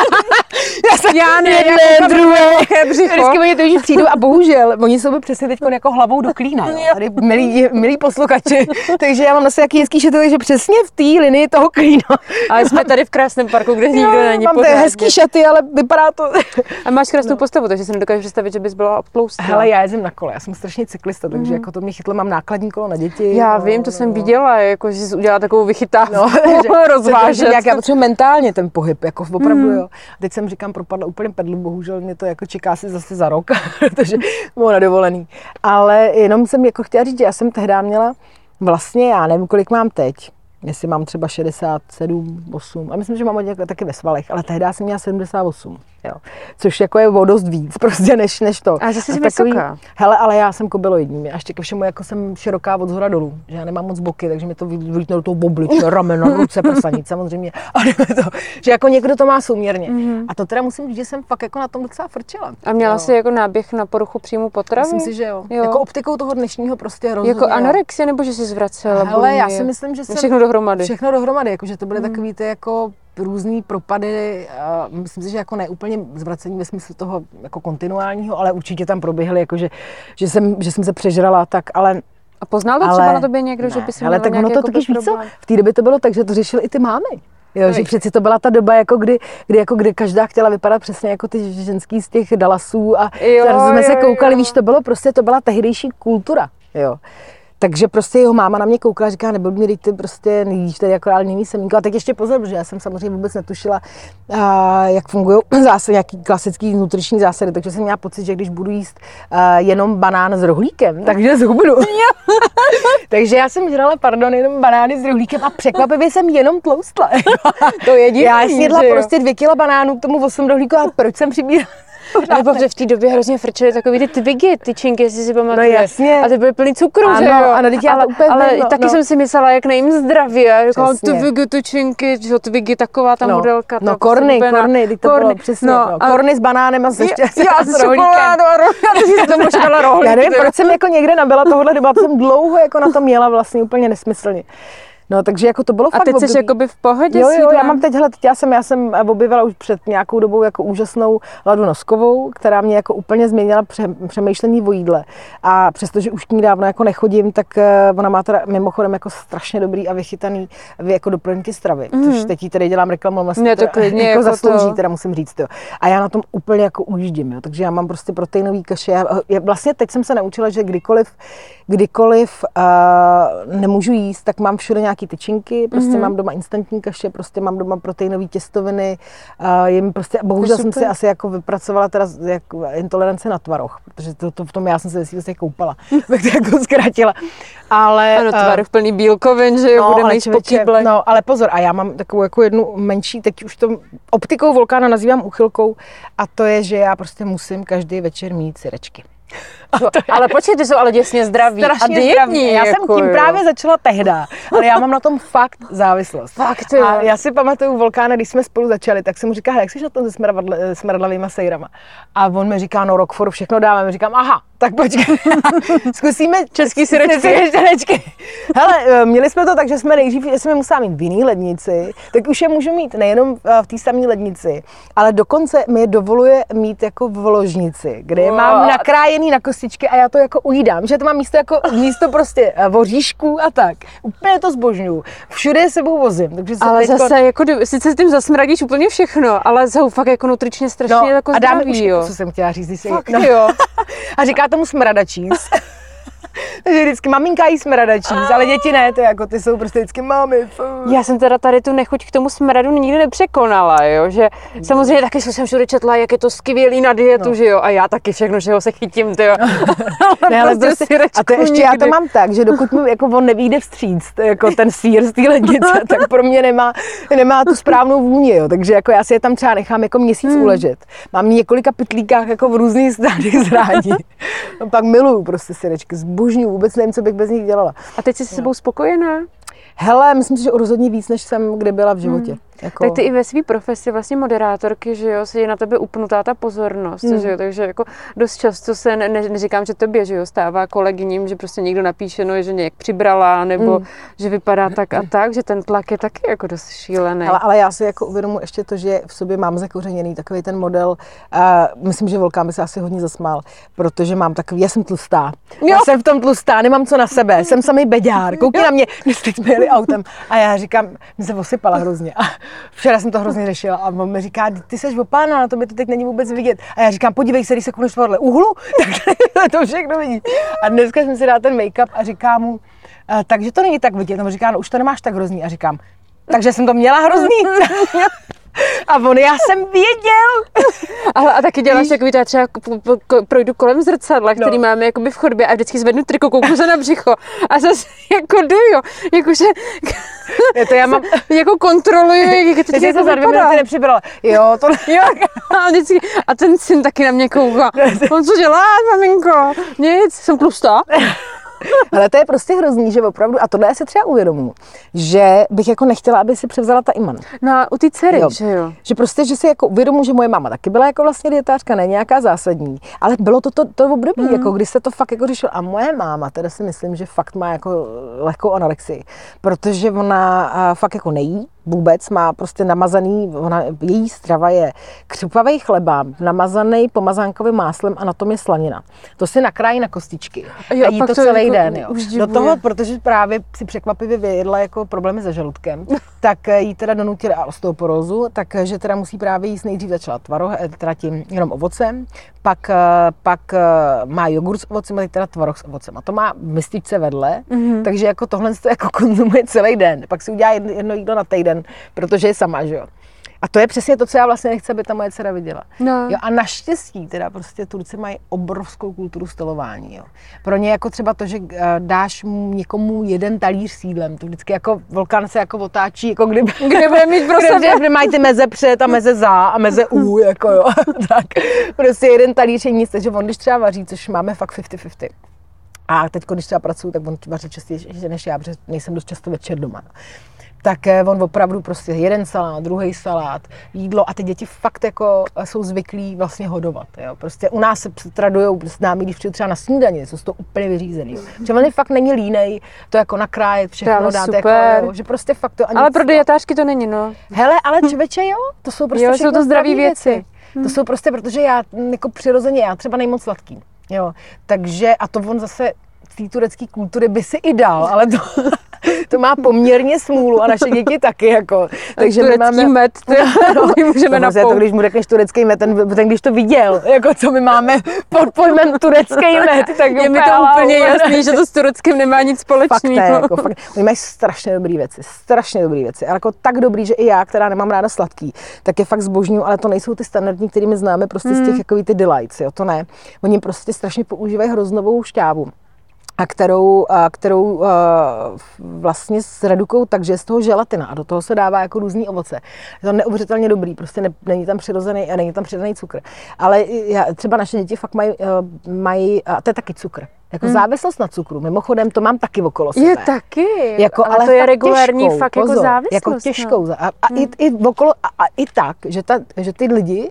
Já jsem Já ne, jedné, jako druhé. břicho. Vždycky oni to už přijdou a bohužel, oni jsou mi přesně teď jako hlavou do klína, jo. Tady milí, milí posluchači. Takže já mám zase jaký hezký šaty, že přesně v té linii toho klína. Ale jsme tady v krásném parku, kde nikdo není mám ty pořádně. hezký šaty, ale vypadá to... A máš krásnou postavu, takže si nedokážu představit, že bys byla obtloustá. Hele, já jezdím na kole, já jsem strašně cyklista, takže jako to mě chytlo, mám nákladní kolo na děti. Já no, vím, to no, jsem no. viděla, jako, že jsi udělala takovou vychytávku, No, no, rozvážet. Jak já potřebuji mentálně ten pohyb, jako opravdu, Mhm. jo. A teď jsem říkám, propadla úplně pedlu, bohužel mě to jako čeká si zase za rok, protože bylo na dovolený. Ale jenom jsem jako chtěla říct, že já jsem tehdy měla vlastně, já nevím, kolik mám teď, jestli mám třeba šedesát sedm, osm, a myslím, že mám hodně taky ve svalech, ale tehdy jsem měla sedmdesát osm, jo. Což jako je o dost víc prostě než, než to. A že jsi A vysoká. Hele, ale já jsem kobyloidní, a ještě ke všemu jako jsem široká od zhora dolů, že já nemám moc boky, takže mi to vylítne do toho obliče, ramena, ruce, prsa, nic samozřejmě. A to, že jako někdo to má souměrně. Mm-hmm. A to teda musím říct, že jsem fakt jako na tom docela frčela. A měla Jo. jsi jako náběh na poruchu příjmu potravy? Myslím si, že jo. Jo. Jako optikou toho dnešního prostě rozhodně. Jako jo. anorexie, nebo že jsi zvracela? Hele, já bulimie? si myslím, že jsem... Všechno dohromady. Všechno dohromady, jakože to byly mm. takový ty jako různý propady, a myslím si, že jako ne úplně zvracení ve smyslu toho jako kontinuálního, ale určitě tam proběhly, jakože, že jsem, že jsem se přežrala tak, ale A poznal to ale, třeba na tobě někdo, ne, že by si ale měla tak ono nějaký to jako totiž víš co, problém? v té době to bylo tak, že to řešily i ty mámy. Jo, No že víš. přeci to byla ta doba, jako kdy, kdy, jako kdy každá chtěla vypadat přesně jako ty ženský z těch Dallasů a Jo, jsme se jo, koukali, jo. víš, to bylo prostě, to byla tehdejší kultura, jo. Takže prostě jeho máma na mě koukala a říká, nebyl mě, ty prostě nejíš tady jako reálný semínko. A teď ještě pozor, protože já jsem samozřejmě vůbec netušila, a, jak fungují zásady, nějaký klasický nutriční zásady, takže jsem měla pocit, že když budu jíst a, jenom banán s rohlíkem, takže zhubnu. Takže já jsem žrala, pardon, jenom banány s rohlíkem a překvapivě jsem jenom tloustla. To je divný, Já snědla že jo? prostě dvě kila banánů, k tomu osm rohlíků a proč jsem přibírala? Nebo protože v té době hrozně frčely takový ty twigy, ty činky, jestli si pamatuješ. No jasně. A ty byly plný cukru, Ano, že jo? ano, teď já to ale, úplně ale vidno, taky no. jsem si myslela, jak nejím zdraví. A říkala, Přesně. twigy, ty činky, že jo, twigy, taková ta No, modelka. no ta korny, prostě korny, teď to bylo přesně, no, a- korny s banánem a se ještě Já s s rohlíkem. čokoládou a rohlíkem. Já si to možná dala rohlík. Já nevím, ty jo. proč jsem jako někde nabyla tohohle dobu, a to jsem dlouho jako na to měla vlastně úplně nesmyslně. No, takže jako to bylo A fakt teď jsi období. jakoby v pohodě Jo, s jo, já jídlem? mám teď, hele, teď já jsem, já jsem objevila už před nějakou dobou jako úžasnou Ladu Noskovou, která mě jako úplně změnila pře, přemýšlení o jídle. A přestože už k ní dávno jako nechodím, tak uh, ona má teda mimochodem jako strašně dobrý a vychytaný jako doplňky stravy. Mm. Což teď jí tady dělám reklamu, vlastně Ne, to teda, klidně, jako, jako zaslouží, to. teda musím říct. Jo. A já na tom úplně jako ujíždím, jo. Takže já mám prostě proteinový kaše. Já, já, vlastně teď jsem se naučila, že kdykoliv, kdykoliv uh, nemůžu jíst, tak mám všude nějaký tyčinky, prostě mm-hmm. mám doma instantní kaše, prostě mám doma proteinové těstoviny, uh, jim prostě, bohužel jsem si asi jako vypracovala teda jako intolerance na tvaroh, protože to, to v tom já jsem se vlastně koupala, tak to jako zkrátila. Ale, Ano, tvaroh plný bílkovin, že jo, no, budeme ale jíst po člověče, kýblech. no, ale pozor, a já mám takovou jako jednu menší, teď už to optikou vulkána nazývám úchylkou, a to je, že já prostě musím každý večer mít syrečky. Ale počkej, ty jsou ale děsně zdraví Strašně a dietní. zdraví. Já jako, jsem tím jo. právě začala tehda, ale já mám na tom fakt závislost. Fakt, jo. A já si pamatuju Volkána, když jsme spolu začali, tak jsem mu říkala, jak jsi na tom se smradlavýma sejrama? A on mi říká, no Roquefort všechno dáme. My říkám, aha, tak počkej, zkusíme Český syrečky. syrečky. Hele, měli jsme to tak, že jsme nejdřív, že jsme museli mít v jiný lednici, tak už je můžu mít nejenom v té samé lednici, ale dokonce mi je dovoluje mít jako v ložnici, kde je mám nakrájený na kostičky a já to jako ujídám, že to mám místo jako místo prostě voříšků a tak. Úplně to zbožňuju. Všude je sebou vozím. Takže ale teďko... zase, jako, sice s tím zasmradíš úplně všechno, ale jsou fakt jako nutričně strašně no, jako a dáme zdraví, už, jo. co jsem chtěla říct, si... Fakt, no. jo. A říká tomu smradačíz. Takže vždycky maminka jí smradačíz, ale děti ne, to je jako ty jsou prostě vždycky mami. Fuh. Já jsem teda tady tu nechuť k tomu smradu nikdy nepřekonala, jo, že samozřejmě taky jsem všude četla, jak je to skvělý na dietu, no. Že jo, a já taky všechno, čeho se chytím, ty jo. Ne, ale prostě, a to ještě nikdy. Já to mám tak, že dokud mi jako on nevyjde vstříc, jako ten sýr z té lednice, tak pro mě nemá, nemá tu správnou vůni, jo, takže jako já si je tam třeba nechám jako měsíc hmm. uležet. Mám několika pytlíkách jako v různých stádích zrání. A pak miluju prostě syrečky, zbožňuju, vůbec nevím, co bych bez nich dělala. A teď jsi se sebou spokojená? Hele, myslím si, že o rozhodně víc, než jsem kdy byla v životě. Hmm. Jako... Tak ty i ve své profesi vlastně moderátorky, že jo, se je na tebe upnutá ta pozornost, hmm. že jo, takže jako dost často se, ne, neříkám, že tobě, že jo, stává kolegyním, že prostě někdo napíše, no, že nějak přibrala, nebo hmm. že vypadá tak a tak, že ten tlak je taky jako dost šílený. Ale, ale já si jako uvědomuji ještě to, že v sobě mám zakořeněný takový ten model, a myslím, že Volkán by se asi hodně zasmál, protože mám takový, já jsem tlustá, jo. Já jsem v tom tlustá, nemám co na sebe, jsem samý beďár, koukni jo. Na mě, dnes teď jsme jeli autem a já říkám, mě se osypala hrozně. A včera jsem to hrozně řešila a on mi říká, ty seš opána, na tobě to teď není vůbec vidět. A já říkám, podívej se, když se koneš tohle úhlu, tak to všechno vidí. A dneska jsem si dala ten make-up a říkám mu, takže to není tak vidět. A on říká, no už to nemáš tak hrozný. A říkám, takže jsem to měla hrozný. A on, já jsem věděl. Ale a taky děláš takový, já třeba projdu kolem zrcadla, který no. Máme jakoby v chodbě a vždycky zvednu triko, kouknu se na břicho a zase jako jdu, jo. Jakože je to já mám... jako kontroluji, jak to teď to za dvě minuty nepřibrala. Jo, to jo. A, vždycky, a ten syn taky na mě kouká. On co dělá, maminko? Nic, jsem tlustá. Ale to je prostě hrozný, že opravdu, a tohle já si třeba uvědomuji, že bych jako nechtěla, aby si převzala ta Iman. No, u ty dcery, jo. Že jo. Že prostě, že si jako uvědomuji, že moje máma taky byla jako vlastně dietářka, ne nějaká zásadní, ale bylo to to, to období, mm. jako kdy se to fakt jako řešilo. A moje máma, teda si myslím, že fakt má jako lehkou anorexii, protože ona fakt jako nejí, vůbec má prostě namazaný, ona, její strava je křupavej chleba, namazaný pomazánkovým máslem a na tom je slanina. To si nakrájí na kostičky jo, a jí to, to celý jako den. Jo. Do toho, protože právě si překvapivě vyjedla jako problémy se žaludkem, tak jí teda donutili osteoporózu, takže teda musí právě jíst nejdřív začala tvaroh, teda tím jenom ovocem, pak, pak má jogurt s ovocem a teď teda tvaroh s ovocem. A to má v mističce vedle, mm-hmm. takže jako tohle to jako konzumuje celý den. Pak si udělá jedno, jedno jídlo na týden, protože je sama, že jo. A to je přesně to, co já vlastně nechci, aby ta moje dcera viděla. No. Jo, a naštěstí teda prostě Turci mají obrovskou kulturu stolování. Jo. Pro ně jako třeba to, že dáš někomu jeden talíř s jídlem, to vždycky jako Volkán se jako otáčí, jako kdyby, kde bude mít pro sebe. Kde mají ty meze před a meze za a meze u, jako jo. Tak prostě jeden talíř je nic, takže on když třeba vaří, což máme fakt padesát na padesát. A teď, když třeba pracuju, tak on vaří častěji než já, protože nejsem dost často večer doma. Tak on opravdu prostě jeden salát, druhý salát, jídlo a ty děti fakt jako jsou zvyklí vlastně hodovat, jo. Prostě u nás se tradujou s námi, když přijdu třeba na snídani, jsou to úplně vyřízený. Že on fakt není línej to jako nakrájet, všechno dát jako, jo, že prostě fakt to ani... Ale pro dietářky to není, no. Hele, ale člověče, jo, to jsou prostě jo, všechno jsou to zdraví věci. věci. Hmm. To jsou prostě, protože já jako přirozeně, já třeba nejmoc sladký, jo. Takže, a to on zase z té turecké kultury by si i dal, ale to... To má poměrně smůlu a naše děti taky, jako. Takže turecký my máme... med, no, můžeme no, to, když mu řekneš turecký med, ten, ten když to viděl, jako co my máme pod pojmem turecký med, tak je mi to úplně jasný, že to s Tureckem nemá nic společného. Fakt, jako, fakt. Oni mají strašně dobrý věci, strašně dobrý věci, ale jako tak dobrý, že i já, která nemám ráda sladký, tak je fakt zbožňuju, ale to nejsou ty standardní, kterými známe prostě hmm. z těch jako ty delights, jo, to ne. Oni prostě strašně používají hroznovou šťávu. a kterou, a kterou a vlastně zredukují tak, že je z toho želatina a do toho se dává jako různý ovoce. Je to neuvěřitelně dobrý, prostě ne, není tam přirozený a není tam přidaný cukr. Ale já, třeba naše děti fakt mají, mají a to je taky cukr. Jako hmm. závislost na cukru. Mimochodem, to mám taky okolo sebe. Je taky, jako, ale, ale to je regulární těžkou, fakt pozor, jako závislost. Jako těžkou. No. A, a, hmm. i, i okolo, a, a i tak, že, ta, že ty lidi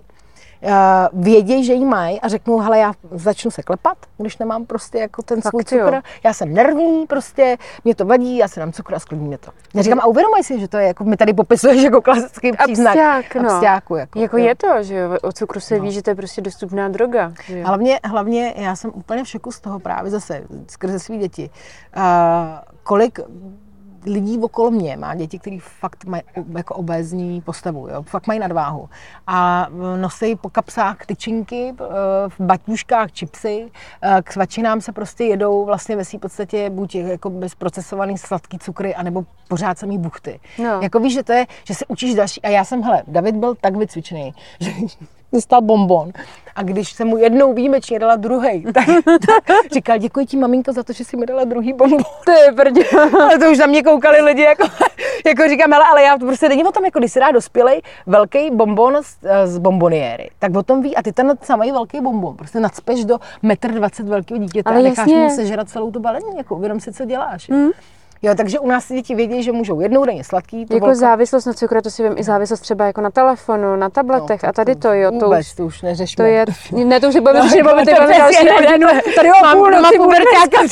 uh, vědějí, že jí mají a řeknou, hele, já začnu se klepat, když nemám prostě jako ten fakt svůj cukr. Jo. Já jsem nervní, prostě, mě to vadí, já si dám cukr a sklidní mě to. Já říkám, a uvědomuj si, že to je, jako mi tady popisuješ jako klasický příznak absťák, no. absťáku. Jako, jako je to, že jo, o cukru se no. ví, že to je prostě dostupná droga. Že Hlavně, hlavně já jsem úplně v šoku z toho právě zase, skrze svý děti. Uh, kolik lidí okolo mě má děti, kteří fakt mají jako obézní postavu, jo? Fakt mají nadváhu. A nosí po kapsách tyčinky, v baťuškách čipsy, k svačinám se prostě jedou vlastně ve svým podstatě buď jako bezprocesovaný sladký cukry, anebo pořád samý buchty. No. Jako víš, že to je, že se učíš další. A já jsem, hele, David byl tak vycvičený, že dostal bonbon. A když jsem mu jednou výjimečně dala druhej, tak, tak říkal, děkuji ti, maminko, za to, že jsi mi dala druhý bonbon. To je prdě. Ale to už na mě koukali lidi, jako, jako říkám, hele, ale já to prostě není o tom, jako když si dá dospělej velký bonbon z, z bomboniéry, tak o tom ví, a ty ten samý velký bonbon, prostě nacpeš do metr dvacet velkého dítěte ale a necháš jasně. mu sežrat celou tu balení, jako uvědom si, co děláš. Hmm. Jo, takže u nás děti vědí, že můžou jednou denně sladký. To jako volka... závislost na cukru, to si vím, i závislost třeba jako na telefonu, na tabletech no, a tady to, jo. To vůbec, už, to už neřešme. To je, ne, to už budeme řešit, no, budeme teď další hodinu. Tady o půlnoci budeme,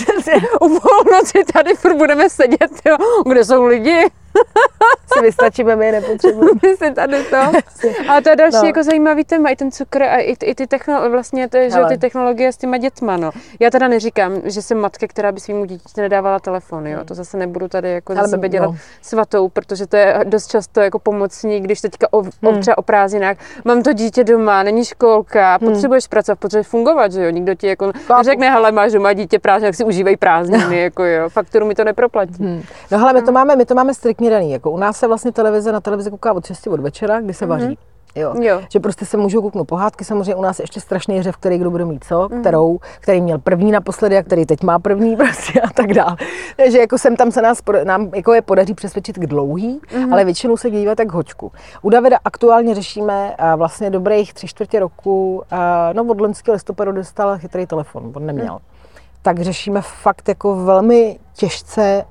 o půlnoci tady furt budeme sedět, jo. Kde jsou lidi? Si vystačíme, my je nepotřebujeme. My si tady to. Ale to je další no. jako zajímavý téma, i ten cukr a i, i ty, techno, vlastně to, že ty technologie s těma dětma. No. Já teda neříkám, že jsem matka, která by svýmu dítěti nedávala telefon, jo. To zase nebudu tady jako za sebe dělat no. svatou, protože to je dost často jako pomocní, když teďka o, hmm. třeba o prázdninách mám to dítě doma, není školka, potřebuješ hmm. pracovat, potřebuješ fungovat, že jo. Nikdo ti jako neřekne, hele, máš doma dítě prázdnin, jak si užívej prázdniny, jako jo. Fakturu mi to neproplatí. Hmm. No hele, my to máme, my to máme striktně daný. Jako u nás se vlastně televize na televizi kouká od šesti od večera, kdy se vaří. Mm-hmm. Jo. Jo. Že prostě se můžou kouknout pohádky, samozřejmě u nás je ještě strašný řev, který kdo bude mít co, mm. kterou, který měl první naposledy a který teď má první prostě a tak dále. Takže jako sem tam se nás, nám jako je podaří přesvědčit k dlouhý, mm. ale většinou se dívat tak hoďku. U Davida aktuálně řešíme vlastně dobrých tři čtvrtě roku, no od loňského listopadu dostal chytrý telefon, on neměl. Mm. Tak řešíme fakt jako velmi těžce,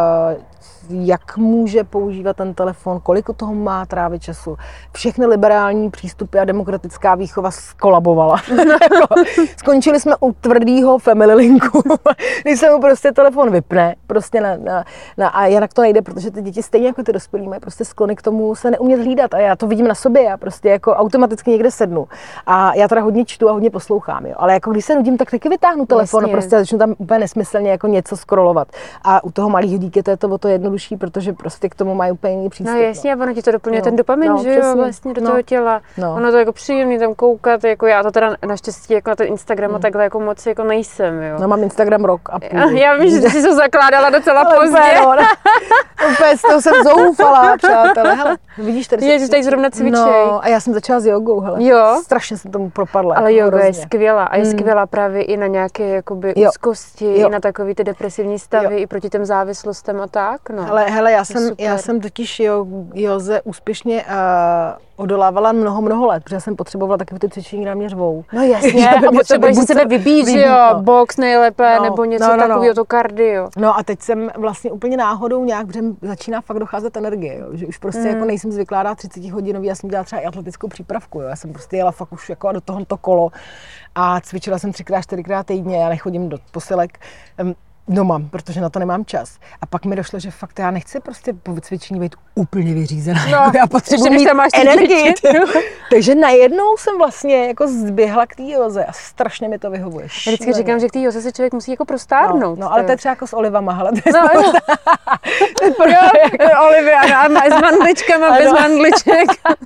jak může používat ten telefon, kolik toho má trávit času. Všechny liberální přístupy a demokratická výchova skolabovala. Skončili jsme u tvrdýho family linku, když se mu prostě telefon vypne prostě na, na, na, a jinak to nejde, protože ty děti stejně jako ty dospělí mají prostě sklony k tomu se neumět hlídat a já to vidím na sobě, já prostě jako automaticky někde sednu a já teda hodně čtu a hodně poslouchám, jo. Ale jako když se nudím, tak taky vytáhnu telefon Jasně. a prostě začnu tam úplně nesmyslně jako něco scrollovat. A u toho malého dítěte je to o to jednodušší, protože prostě k tomu mají úplně jiný přístup. No jasně, a ono ti to doplňuje no. ten dopamin, no, že jo, vlastně do no. toho těla. No. Ono to jako příjemný tam koukat, jako já to teda naštěstí jako na ten Instagram a takhle jako moc jako nejsem, jo. No mám Instagram rok a půl. Já, já vím, že jsi to zakládala docela pozdě. Úplně, no, úplně z toho jsem zoufala, přátelé. Hele, vidíš, tady je, že tady zrovna cvičej. No, a já jsem začala s jogou, hele. Jo. Strašně jsem tomu propadla. Ale jako yoga hrozně. je skvělá a je hmm. skvělá právě i na nějaké jakoby jo. úzkosti, jo. i na takový ty depresivní stavy, jo. i proti těm závislostem a tak, no. Hele, hele já jsem, já jsem totiž jo, Joze úspěšně uh, odolávala mnoho, mnoho let, protože jsem potřebovala takové ty cvičení, která mě řvou. No jasně, a potřebuješ se sebe vybít, že jo, no. box nejlépe, no, nebo něco no, no, no. takového, to kardio. No a teď jsem vlastně úplně náhodou nějak, protože začíná fakt docházet energie, jo, že už prostě mm. jako nejsem zvyklá dát třicet hodinový, já jsem dělala třeba i atletickou přípravku, jo, já jsem prostě jela fakt už jako do tohoto kolo a cvičila jsem třikrát, čtyřikrát týdně, já nechodím do posilek. Um, doma, protože na to nemám čas. A pak mi došlo, že fakt já nechci prostě po cvičení být úplně vyřízená. No, jako já potřebuji mít energii. Takže najednou jsem vlastně jako zběhla k té józe a strašně mi to vyhovuje. Já vždycky říkám, že k té józe se člověk musí jako prostárnout. No, no ale to je třeba jako s olivama, hele. No, no. Olivy, ano, s mandličkama, bez mandliček.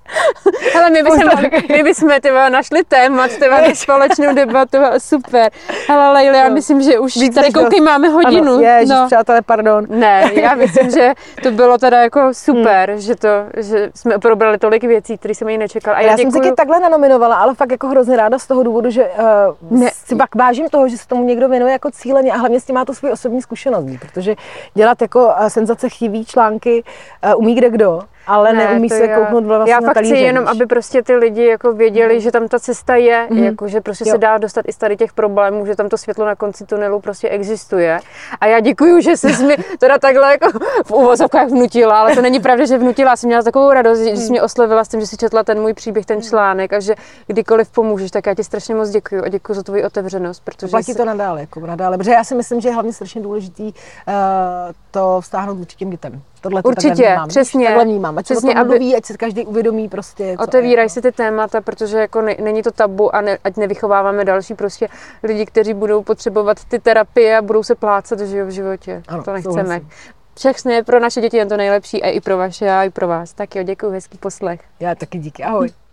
Hele, my bychom, my bychom tyba, našli témat tyba, na společnou debatu, super. Hele, Lejli, já myslím, že už Víc tady koukej, máme hodinu. Ano, ježiš, no. přátelé, pardon. Ne, já myslím, že to bylo teda jako super, hmm. že, to, že jsme probrali tolik věcí, které jsem ani nečekala. A já, já jsem se taky takhle nanominovala, ale fakt jako hrozně ráda z toho důvodu, že uh, ne. si pak vážím toho, že se tomu někdo věnuje jako cíleně a hlavně s tím má to svůj osobní zkušenost, protože dělat jako uh, senzace chtivý články uh, umí kde kdo. Ale ne, neumí se já, kouknout vlastně já na fakt talíře, chci jenom, víš. aby prostě ty lidi jako věděli, mm. že tam ta cesta je, mm. jako, že prostě jo. se dá dostat i z tady těch problémů, že tam to světlo na konci tunelu prostě existuje. A já děkuju, že jsi mi teda takhle jako v uvozovkách vnutila, ale to není pravda, že vnutila. Já jsem měla takovou radost, že jsi mě oslovila s tím, že jsi četla ten můj příběh, ten článek a že kdykoliv pomůžeš, tak já ti strašně moc děkuju a děkuju za tvoji otevřenost. Protože platí jsi... to nadále, jako nadále, protože já si myslím, že je hlavně strašně důležitý uh, to vztáhnout vůči těm dětem. Tohle to určitě, takhle vnímám, přesně. Takhle vnímám. Ať přesně, se o tom mluví, ať se každý uvědomí prostě. Otevírají si ty témata, protože jako ne, není to tabu a ne, ať nevychováváme další prostě lidi, kteří budou potřebovat ty terapie a budou se plácat že jo, v životě. Ano, to nechceme. Souhlasím. Všechny je pro naše děti jen to nejlepší a i pro vaše a i pro vás. Tak jo, děkuji, hezký poslech. Já taky díky, ahoj.